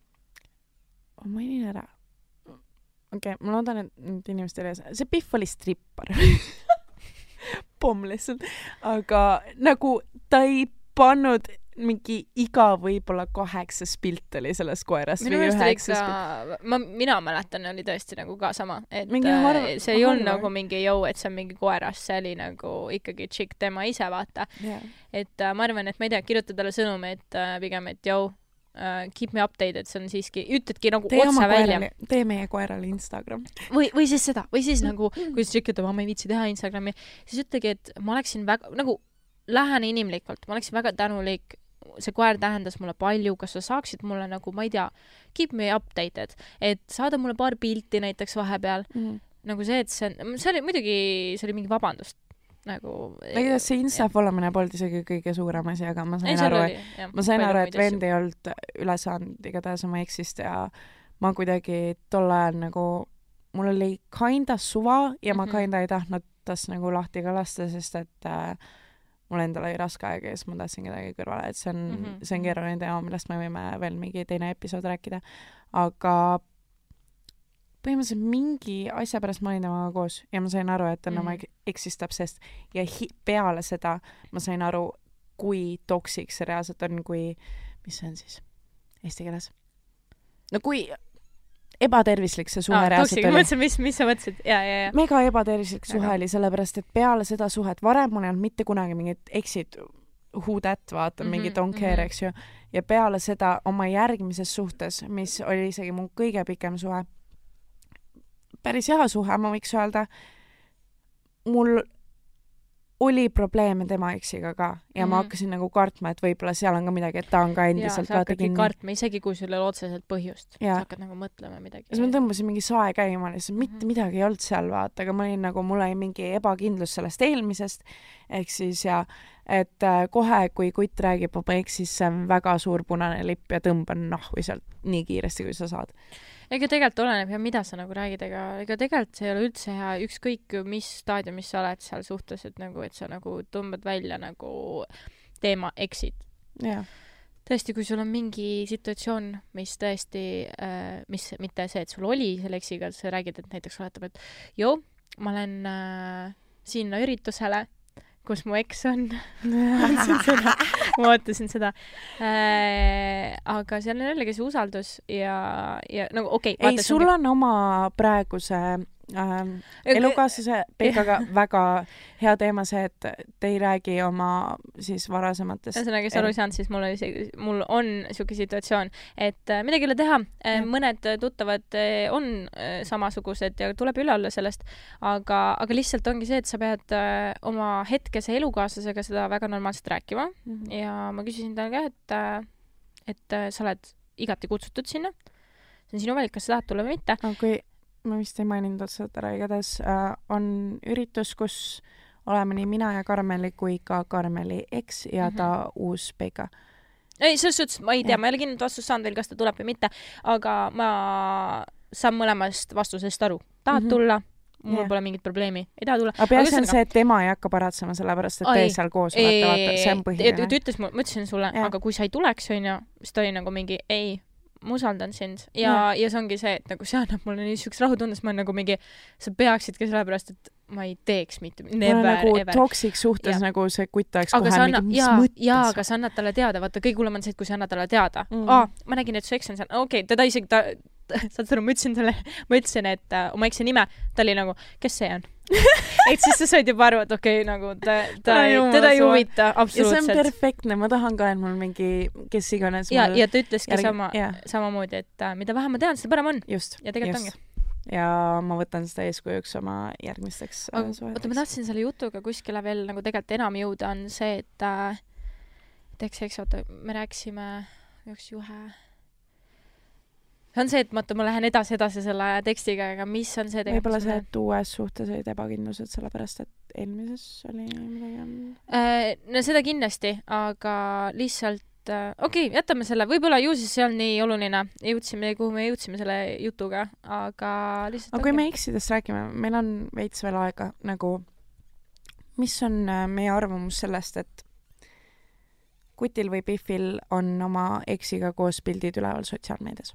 Ma mainin ära. Okei, ma loodan, et need inimesed ei see Biff oli strippar. Pomm lihtsalt. Aga nagu ta ei pannud mingi iga võib-olla 8 pilt oli selles koerast või 9 pilt. Mina mäletan, oli tõesti nagu ka sama. Et see ei olnud nagu mingi jõu, et see on mingi koerast, see oli nagu ikkagi tšikk tema ise, vaata. Et ma arvan, et ma ei tea, kirjuta talle sõnumi, et pigem, et jõu, keep me updated, see on siiski, ütledki nagu otsa välja. Tee meie koerale Instagram. Või siis seda, või siis nagu, kui sa tšikid, ma ei viitsi teha Instagrami, siis ütlegi, et ma oleksin väga, nagu lähen inimlikult, ma oleksin väga tänulik, see koer tähendas mulle palju, kas sa saaksid mulle nagu, ma ei tea, keep me updated, et saada mulle paar pilti näiteks vahepeal, nagu see, et see oli muidugi, see oli mingi vabandust. Nagu see Insta-followmine polnud isegi kõige suurem asi, aga ma sain aru, et vend ei olnud üle saanud igatahes oma eksist ja ma kuidagi tol ajal nagu mul oli kinda suva ja ma kinda ei tahtnud tast nagu lahti ka lasta, sest et mul endal oli raske aeg ja siis ma tahtsin kedagi kõrvale, et see on keeruline teema, millest me võime veel mingi teine episood rääkida, aga põhimõtteliselt mingi asja pärast ma olin temaga koos ja ma sain aru, et ta on oma eksistab, sest ja peale seda ma sain aru, kui toksik see reaalselt on, kui, mis see on siis eesti keeles? No kui ebatervislik see suhe reaalselt oli. Mõtlesin, mis sa mõtlesid? Ja. Mega ebatervislik suhe oli, sellepärast, et peale seda suhet varem mul ei olnud mitte kunagi mingid exit who that, vaata, mingi don't care, eks ju. Ja peale seda oma järgmises suhtes, mis oli isegi mu kõige pikem suhe, päris hea suhe, ma võiks öelda, mul oli probleeme tema eksiga ka ja ma hakkasin nagu kartma, et võib-olla seal on ka midagi, et ta on ka endiselt sa hakkadki kartma, isegi kui sul ei ole otseselt põhjust. Sa hakkad nagu mõtlema midagi. Ja ma tõmbasin mingi sae käima, lihtsalt mitte midagi ei olnud seal, vaata, aga ma olin nagu, mul oli mingi ebakindlus sellest eelmisest, ehk siis et kohe, kui kutt räägib oma eksist, see on väga suur punane lipp ja tõmban nahvi sealt nii kiiresti, kui sa saad. Ega tegelikult oleneb ja mida sa nagu räägid, ega tegelikult see ei ole üldse hea, ükskõik mis staadiumis sa oled seal suhtes, et nagu, et sa nagu tõmbad välja nagu teema exit. Yeah. Tõesti, kui sul on mingi situatsioon, mis tõesti, mis mitte see, et sul oli selle eksiga, et sa räägid, et näiteks oletab, et ma olen sinna üritusele, kus mu eks on. Ma ootasin seda. Aga seal on jällegi see usaldus ja nagu okei. Ei, sul on oma praeguse elukaaslase Peikaga väga hea teema see, et te ei räägi oma siis varasematest. Ühesõnaga, kes aru ei saanud, siis mul on siuke situatsioon, et midagi ei ole teha. Mõned tuttavad on samasugused ja tuleb üle olla sellest, aga lihtsalt ongi see, et sa pead oma hetkese elukaaslasega seda väga normaalselt rääkima ja ma küsisin talle ka, et sa oled igati kutsutud sinna. See on sinu valik, kas sa tahad tulla või mitte. Kui ma vist ei maininud otseselt ära, igatahes on üritus, kus oleme nii mina ja Karmeli kui ka Karmeli eks ja ta uus Peika. Ei, selles suhtes ma ei tea, ma ei ole kindlalt vastust saanud veel, kas ta tuleb või mitte, aga ma saan mõlemast vastusest aru. Tahad tulla? Mul pole mingit probleemi. Ei taha tulla. Aga peaks on see, et tema ei hakka paratsema sellepärast, et te seal koos vaata, see on põhiline. Ma ütlesin sulle, aga kui sa ei tuleks, siis ta oli nagu mingi ei, ma usaldan sind ja see ongi see, et nagu see annab mulle niisugust rahutundes, ma olen nagu mingi, sa peaksidki sellepärast, et ma ei teeks mitte never, nagu ever. Toxic suhtes nagu see kutt oleks kohe mingi, mis mõttes. Jaa, aga sa annad talle teada, vaata, kõige hullem on see, et kui sa annad talle teada. Ma nägin, et su eks on seal, okei, teda isegi saad aru, ma ütlesin, et oma ekse nime, ta oli nagu, kes see on? Et siis sa said juba aru, et okei, nagu teda ei huvita absoluutselt. Ja see on perfektne, ma tahan ka, et mul mingi, kes iganes. Ja ta ütleski samamoodi, et mida vähem ma tean, seda parem on. Just. Ja tegelikult ongi. Ja ma võtan seda eeskujuks oma järgmisteks suheteks. Oota, ma tahtsin selle jutuga kuskile veel nagu tegelikult enam jõuda on see, et eks, oota, me rääkisime üks juhe. See on see, et ma lähen edasi selle tekstiga, aga mis on see tegelikult? Võibolla see, et uues suhtes olid ebakindlused sellepärast, et eelmises oli midagi? No seda kindlasti, aga lihtsalt okei, jätame selle, võib-olla ju siis see on nii oluline, kuhu me jõudsime selle jutuga, aga lihtsalt aga kui me eksidest räägime, meil on veits veel aega, nagu mis on meie arvamus sellest, et kutil või Biffil on oma eksiga koos pildid üleval sotsiaalmeedias?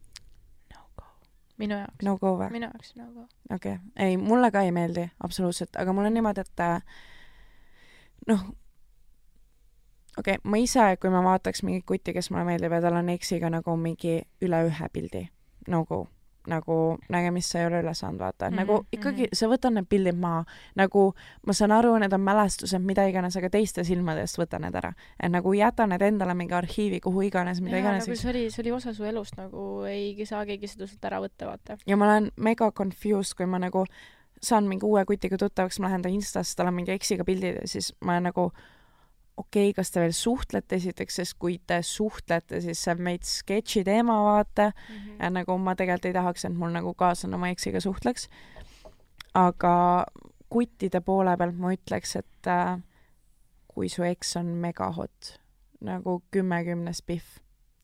Minu jaoks. No go või? Minu jaoks no go. Okei. Ei, mulle ka ei meeldi, absoluutselt, aga mul on niimoodi, et okei, ma ise, kui ma vaataks mingi kutti, kes mulle meeldib ja tal on eksiga nagu mingi üle ühe pildi, nagu nägemist sa ei ole üle saanud, vaata. Nagu ikkagi sa võtan need pildid maha. Nagu ma saan aru, need on mälestused, mida iganes, aga teiste silmadest võta need ära. Et nagu jäta need endale mingi arhiivi, kuhu iganes, mida iganes. Nagu see oli osa su elust, nagu ei saa keegi seda sult ära võtta, vaata. Ja ma olen mega confused, kui ma nagu saan mingi uue kutiga tuttavaks, ma lähen ta Instas, tal on mingi eksiga pildid ja siis ma nagu okei, kas te veel suhtlete esiteks, sest kui te suhtlete, siis see on meid sketši teema, vaata. Ja nagu ma tegelikult ei tahaks, et mul nagu kaaslane oma eksiga suhtleks. Aga kuttide poole pealt ma ütleks, et kui su eks on mega hot, nagu 10 spiff,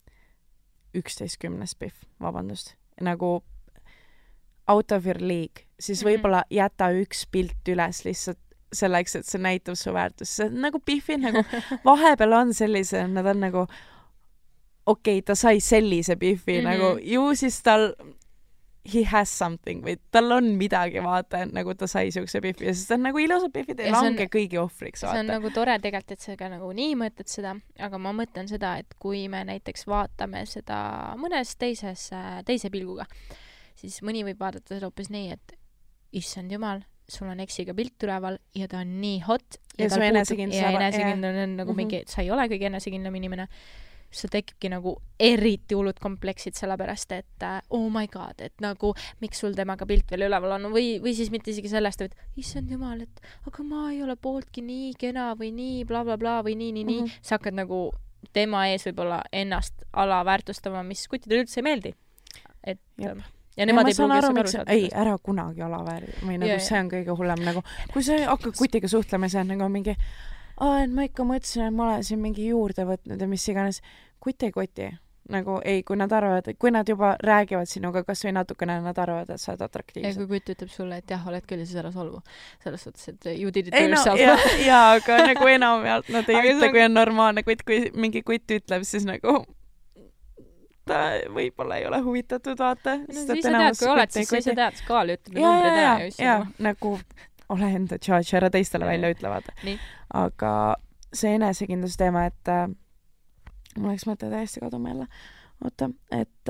11 spiff, vabandust, nagu out of your league, siis võib-olla jäta üks pilt üles lihtsalt selleks, et see näitab su väärtus. See nagu Biffid nagu vahepeal on sellise, nad on nagu okei, ta sai sellise Biffi, nagu ju siis tal he has something või tal on midagi, vaata, nagu ta sai siukse Biffi ja siis ta on nagu ilusad Biffid ei lange kõigi ohvriks, vaata. See on nagu tore tegelikult, et sa ka nagu nii mõtled seda, aga ma mõtlen seda, et kui me näiteks vaatame seda mõnes teise pilguga, siis mõni võib vaadata seda hoopis nii, et issand jumal, sul on eksiga pilt üleval ja ta on nii hot ja su enesekindlus on nagu mingi, sa ei ole kõige enesekindlam inimene, sul tekibki nagu eriti hullud kompleksid sellepärast, et oh my god, et nagu miks sul temaga pilt veel üleval on või siis mitte isegi sellest, et issand jumal, et aga ma ei ole pooltki nii kena või nii blablabla bla, bla, või nii. Sa hakkad nagu tema ees võib-olla ennast alaväärtustama, mis kuttidele üldse ei meeldi. Et ja nemad ei pruugi seda aru saada. Ei, ära kunagi alavääri või nagu see on kõige hullem nagu, kui sa hakkad kutiga suhtlema, see on nagu mingi et ma ikka mõtlesin, et ma olen siin mingi juurde võtnud ja mis iganes. Kutt ei koti. Nagu ei, kui nad arvavad, kui nad juba räägivad sinuga, kas või natukene nad arvavad, et sa oled atraktiivsed. Ja kui kutt ütleb sulle, et jah, oled küll ja siis ära solvu. Selles suhtes, et you did it to yourself. Jaa, aga nagu enamjaolt nad ei ütle, kui on normaalne kutt, kui mingi kutt ütleb, siis nagu ta võib-olla ei ole huvitatud, vaata. No, siis sa tead, kui oled, siis sa ise tead, skaali ütleb ja numbrid ära. Ja, nagu ole enda judge, ära teistele välja ütle, vaata. Aga see enesekindlus teema, et mul läks mõte täiesti kaduma jälle. Oota, et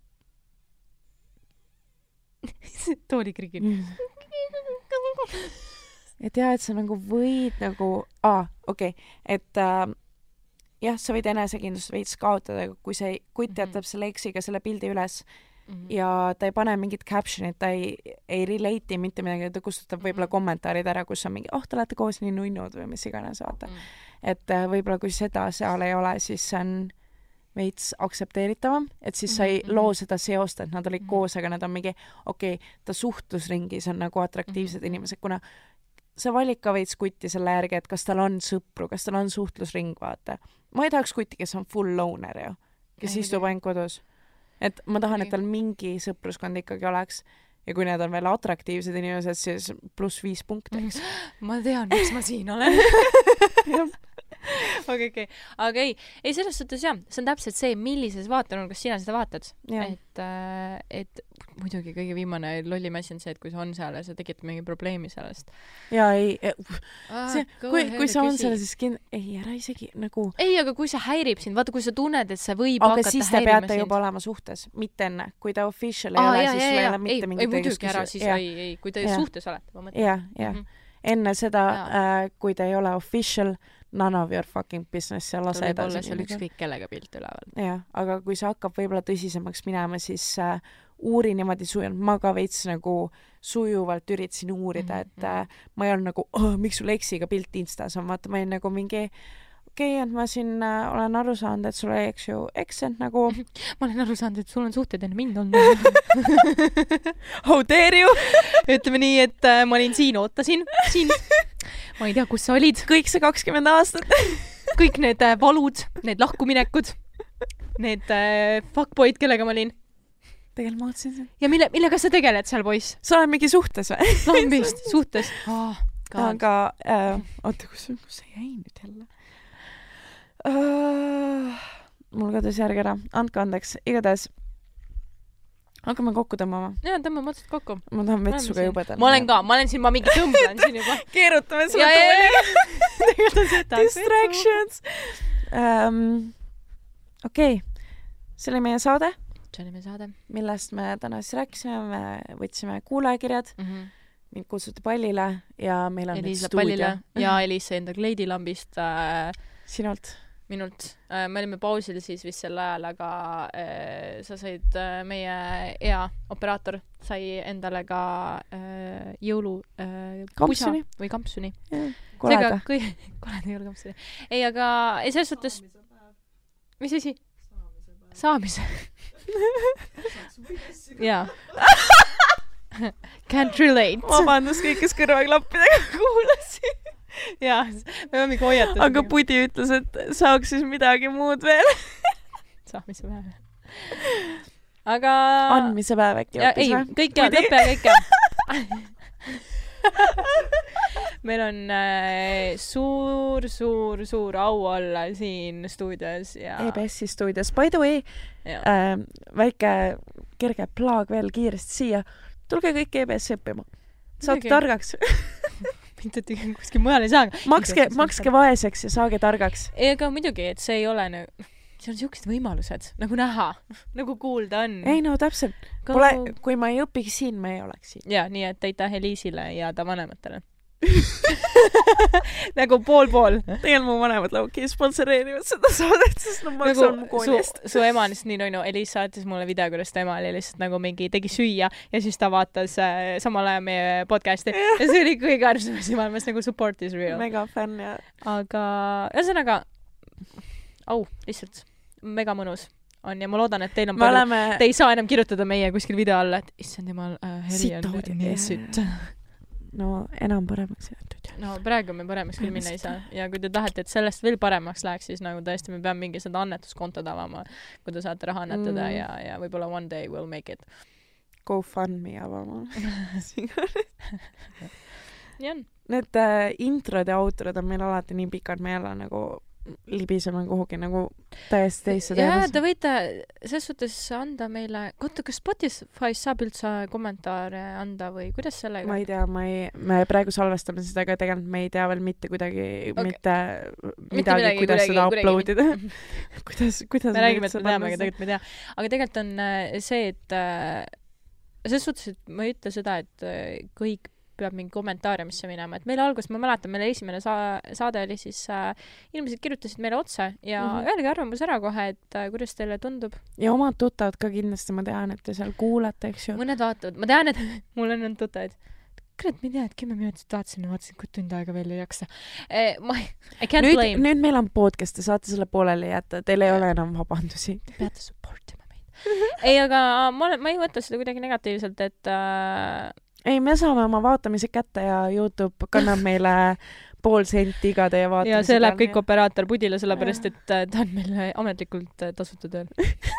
tooli krigin. Et jah, et sa nagu võid nagu okei. Et jah, sa võid enesekindlust veits kaotada, kui see kutt jätab selle eksiga selle pildi üles ja ta ei pane mingit captionit, ta ei relate mitte midagi, ta kustutab võib-olla kommentaarid ära, kus on mingi, te olete koos nii nunnud või mis iganes, vaata. Et võib-olla kui seda seal ei ole, siis see on veits aktsepteeritavam, et siis sa ei loo seda seost, et nad olid koos, aga nad on mingi, ta suhtlusringis on nagu atraktiivsed inimesed, kuna sa valid ka veits kutti selle järgi, et kas tal on sõpru, kas tal on suhtlusring, vaata. Ma ei tahaks kutti, kes on full loner ju, kes istub ainult kodus. Et ma tahan, et tal mingi sõpruskond ikkagi oleks. Ja kui need on veel atraktiivsed inimesed, siis +5 punkte. Ma tean, miks ma siin olen. Okay. Aga ei, selles suhtes jah, see on täpselt see, millises vaatenurgas sina seda vaatad. Et muidugi kõige viimane lollim asi on see, et kui sa on seal ja sa tegid mingi probleemi sellest. Ja ei, kui sa on seal, siis ära isegi nagu... Ei, aga kui see häirib sind, vaata, kui sa tunned, et sa võib hakata häirima sind. Aga siis te peate juba olema suhtes, mitte enne. Kui ta official ei ole, siis sul ei ole mitte mingit muidugi ära, siis ei, kui te suhtes olete, ma mõtlen. Ja. Enne seda, kui ta ei ole official, none of your fucking business ja lase edasi. Ta võib olla seal ükskõik kellega pilt üleval. Jah, aga kui see hakkab võib-olla tõsisemaks minema, siis uuri niimoodi sujuvalt. Ma ka veits nagu sujuvalt üritasin uurida, et ma ei olnud nagu, miks sul eksiga pilt Instas on, vaata, ma olin nagu mingi et ma siin olen aru saanud, et sul ei eks ju eksent nagu... Ma olen aru saanud, et sul on suhted enne mind olnud. How dare you? Ütleme nii, et ma olin siin, ootasin sind. Ma ei tea, kus sa olid. Kõik see 20 aastat. Kõik need valud, need lahkuminekud, need fuckboyd, kellega ma olin. Tegelikult ma ootasin sind. Ja millega sa tegeled seal, poiss? Sa oled mingi suhtes või? Lambist, suhtes. Aga, oota, kus sa jäi nüüd jälle? Mul kadus järg ära. Andke andeks. Igatahes hakkame kokku tõmbama. Jaa, tõmbame otsast kokku. Ma tahan vetsuga jubedana. Ma olen siin, ma mingi tõmblan siin juba. Keerutame sulle tooli. Tegelikult on seda. Distractions. Okei. See oli meie saade. Millest me täna siis rääkisime. Me võtsime kuulajakirjad. Mind kutsuti pallile ja meil on Elisa pallile ja Elisa enda kleidilambist. Sinult. Minult. Me olime pausil siis vist sel ajal, aga sa said meie hea operaator sai endale ka jõulu pusa või kampsuni. Koleda. Koleda jõulukampsuni. Ei, aga selles suhtes... Mis asi? Saamise. Jaa. Can't relate. Vabandus kõik, kes kõrvaklappidega kuulasid. Jaa, me peame mingi hoiatada. Aga Pudi ütles, et saaks siis midagi muud veel. Saamise päev. Aga... Andmise päev äkki hoopis või? Ei, kõik lõppe ja kõik. Meil on suur au olla siin stuudios ja... EBS-i stuudios. By the way, väike kerge plaag veel kiiresti siia. Tulge kõik EBS-i õppima. Saate targaks. Mitte kuskil mujal ei saa. Makske vaeseks ja saage targaks. Ega muidugi, et see ei ole seal on siuksed võimalused nagu näha, nagu kuulda on. Ei no täpselt. Kui ma ei õpiks siin, me ei oleks siin. Ja, nii et aitäh Eliisile ja ta vanematele. nagu pool. Tegelikult mu vanemad lauki sponsoreerivad seda saadet, sest ma maksan mu koolist. Su ema on nii Eliis saatis mulle video, kuidas ta ema oli lihtsalt nagu mingi tegi süüa ja siis ta vaatas samal ajal meie podcasti ja see oli kõige armsamas maailmas nagu support is real. Mega fänn ja. Aga ühesõnaga lihtsalt mega mõnus on ja ma loodan, et teil on te ei saa enam kirjutada meie kuskil video alla, et issand jumal, heli on nii sütt. No enam paremaks jäetud. No praegu me paremaks küll minna ei saa. Ja kui te tahate, et sellest veel paremaks läheks, siis nagu tõesti me peame mingi seda annetuskontod avama, kui te saate raha annetada ja võib-olla one day we'll make it. GoFundMe avama. Nii on. Need introd ja outrod on meil alati nii pikad, me ei ole nagu libiseme kuhugi nagu täiesti teisse teemas. Te võite selles suhtes anda meile, kas Spotify saab üldse kommentaare anda või kuidas sellega? Ma ei tea, me praegu salvestame seda, aga tegelikult me ei tea veel mitte kuidagi, mitte midagi, kuidas seda uploadida. kuidas me räägime, et me teame, aga tegelikult me ei tea. Aga tegelikult on see, et selles suhtes, et ma ei ütle seda, et kõik peab mingi kommentaariumisse minema, et meil alguses, ma mäletan, meile esimene saade oli siis inimesed kirjutasid meile otse ja öelge arvamus ära kohe, et kuidas teile tundub. Ja omad tuttavad ka kindlasti, ma tean, et te seal kuulate, eks ju. Mõned vaatavad, ma tean, et mul on tuttavad. Kurat, ma ei tea, et 10 minutit vaatasin, kui tund aega veel ei jaksa. I can't blame. Nüüd meil on podcast ja saate selle pooleli jätta, teil ei ole enam vabandusi. Te peate supportima meid. Ei, aga ma ei võtta seda kuidagi negatiivselt, et ei, me saame oma vaatamised kätte ja YouTube kannab meile $0.5 senti iga teie vaatamise. Ja see läheb kõik operaator pudile, sellepärast, et ta on meil ametlikult tasuta tööl.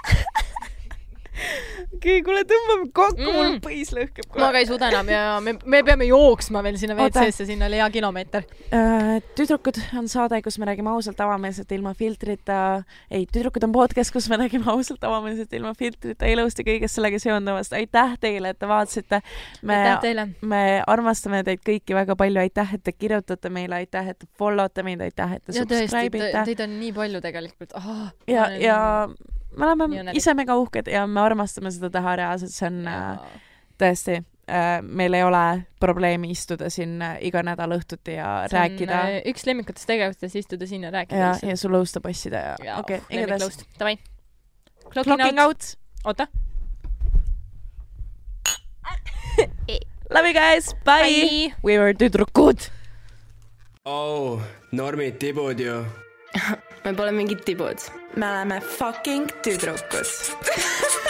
Okei, kuule, tõmbame kokku, mul põis lõhkeb. Ma ka ei suuda enam ja me peame jooksma veel sinna WC-sse, sinna oli hea kilomeeter. Tüdrukud on saade, kus me räägime ausalt avameelselt ilma filtrita. Ei, tüdrukud on podcast, kus me räägime ausalt avameelselt ilma filtrita, elust ja kõigest sellega seondavast. Aitäh teile, et te vaatasite. Aitäh teile. Me armastame teid kõiki väga palju. Aitäh, et te kirjutate meile. Aitäh, et te followte meid. Aitäh, et te subscribe'ite. Teid on nii palju tegelikult. Ja me oleme ise mega uhked ja me armastame seda teha reaalselt, see on tõesti, meil ei ole probleemi istuda siin iga nädal õhtuti ja rääkida. See on üks lemmikutest tegevustes istuda siin ja rääkida. Ja su lõusta passida. Lemmiklõust. Davai. Clocking out. Oota. Love you guys. Bye. We were tüdrukud. Normid tibud ju. Me pole mingid tibud. Me oleme fucking tüdrukud.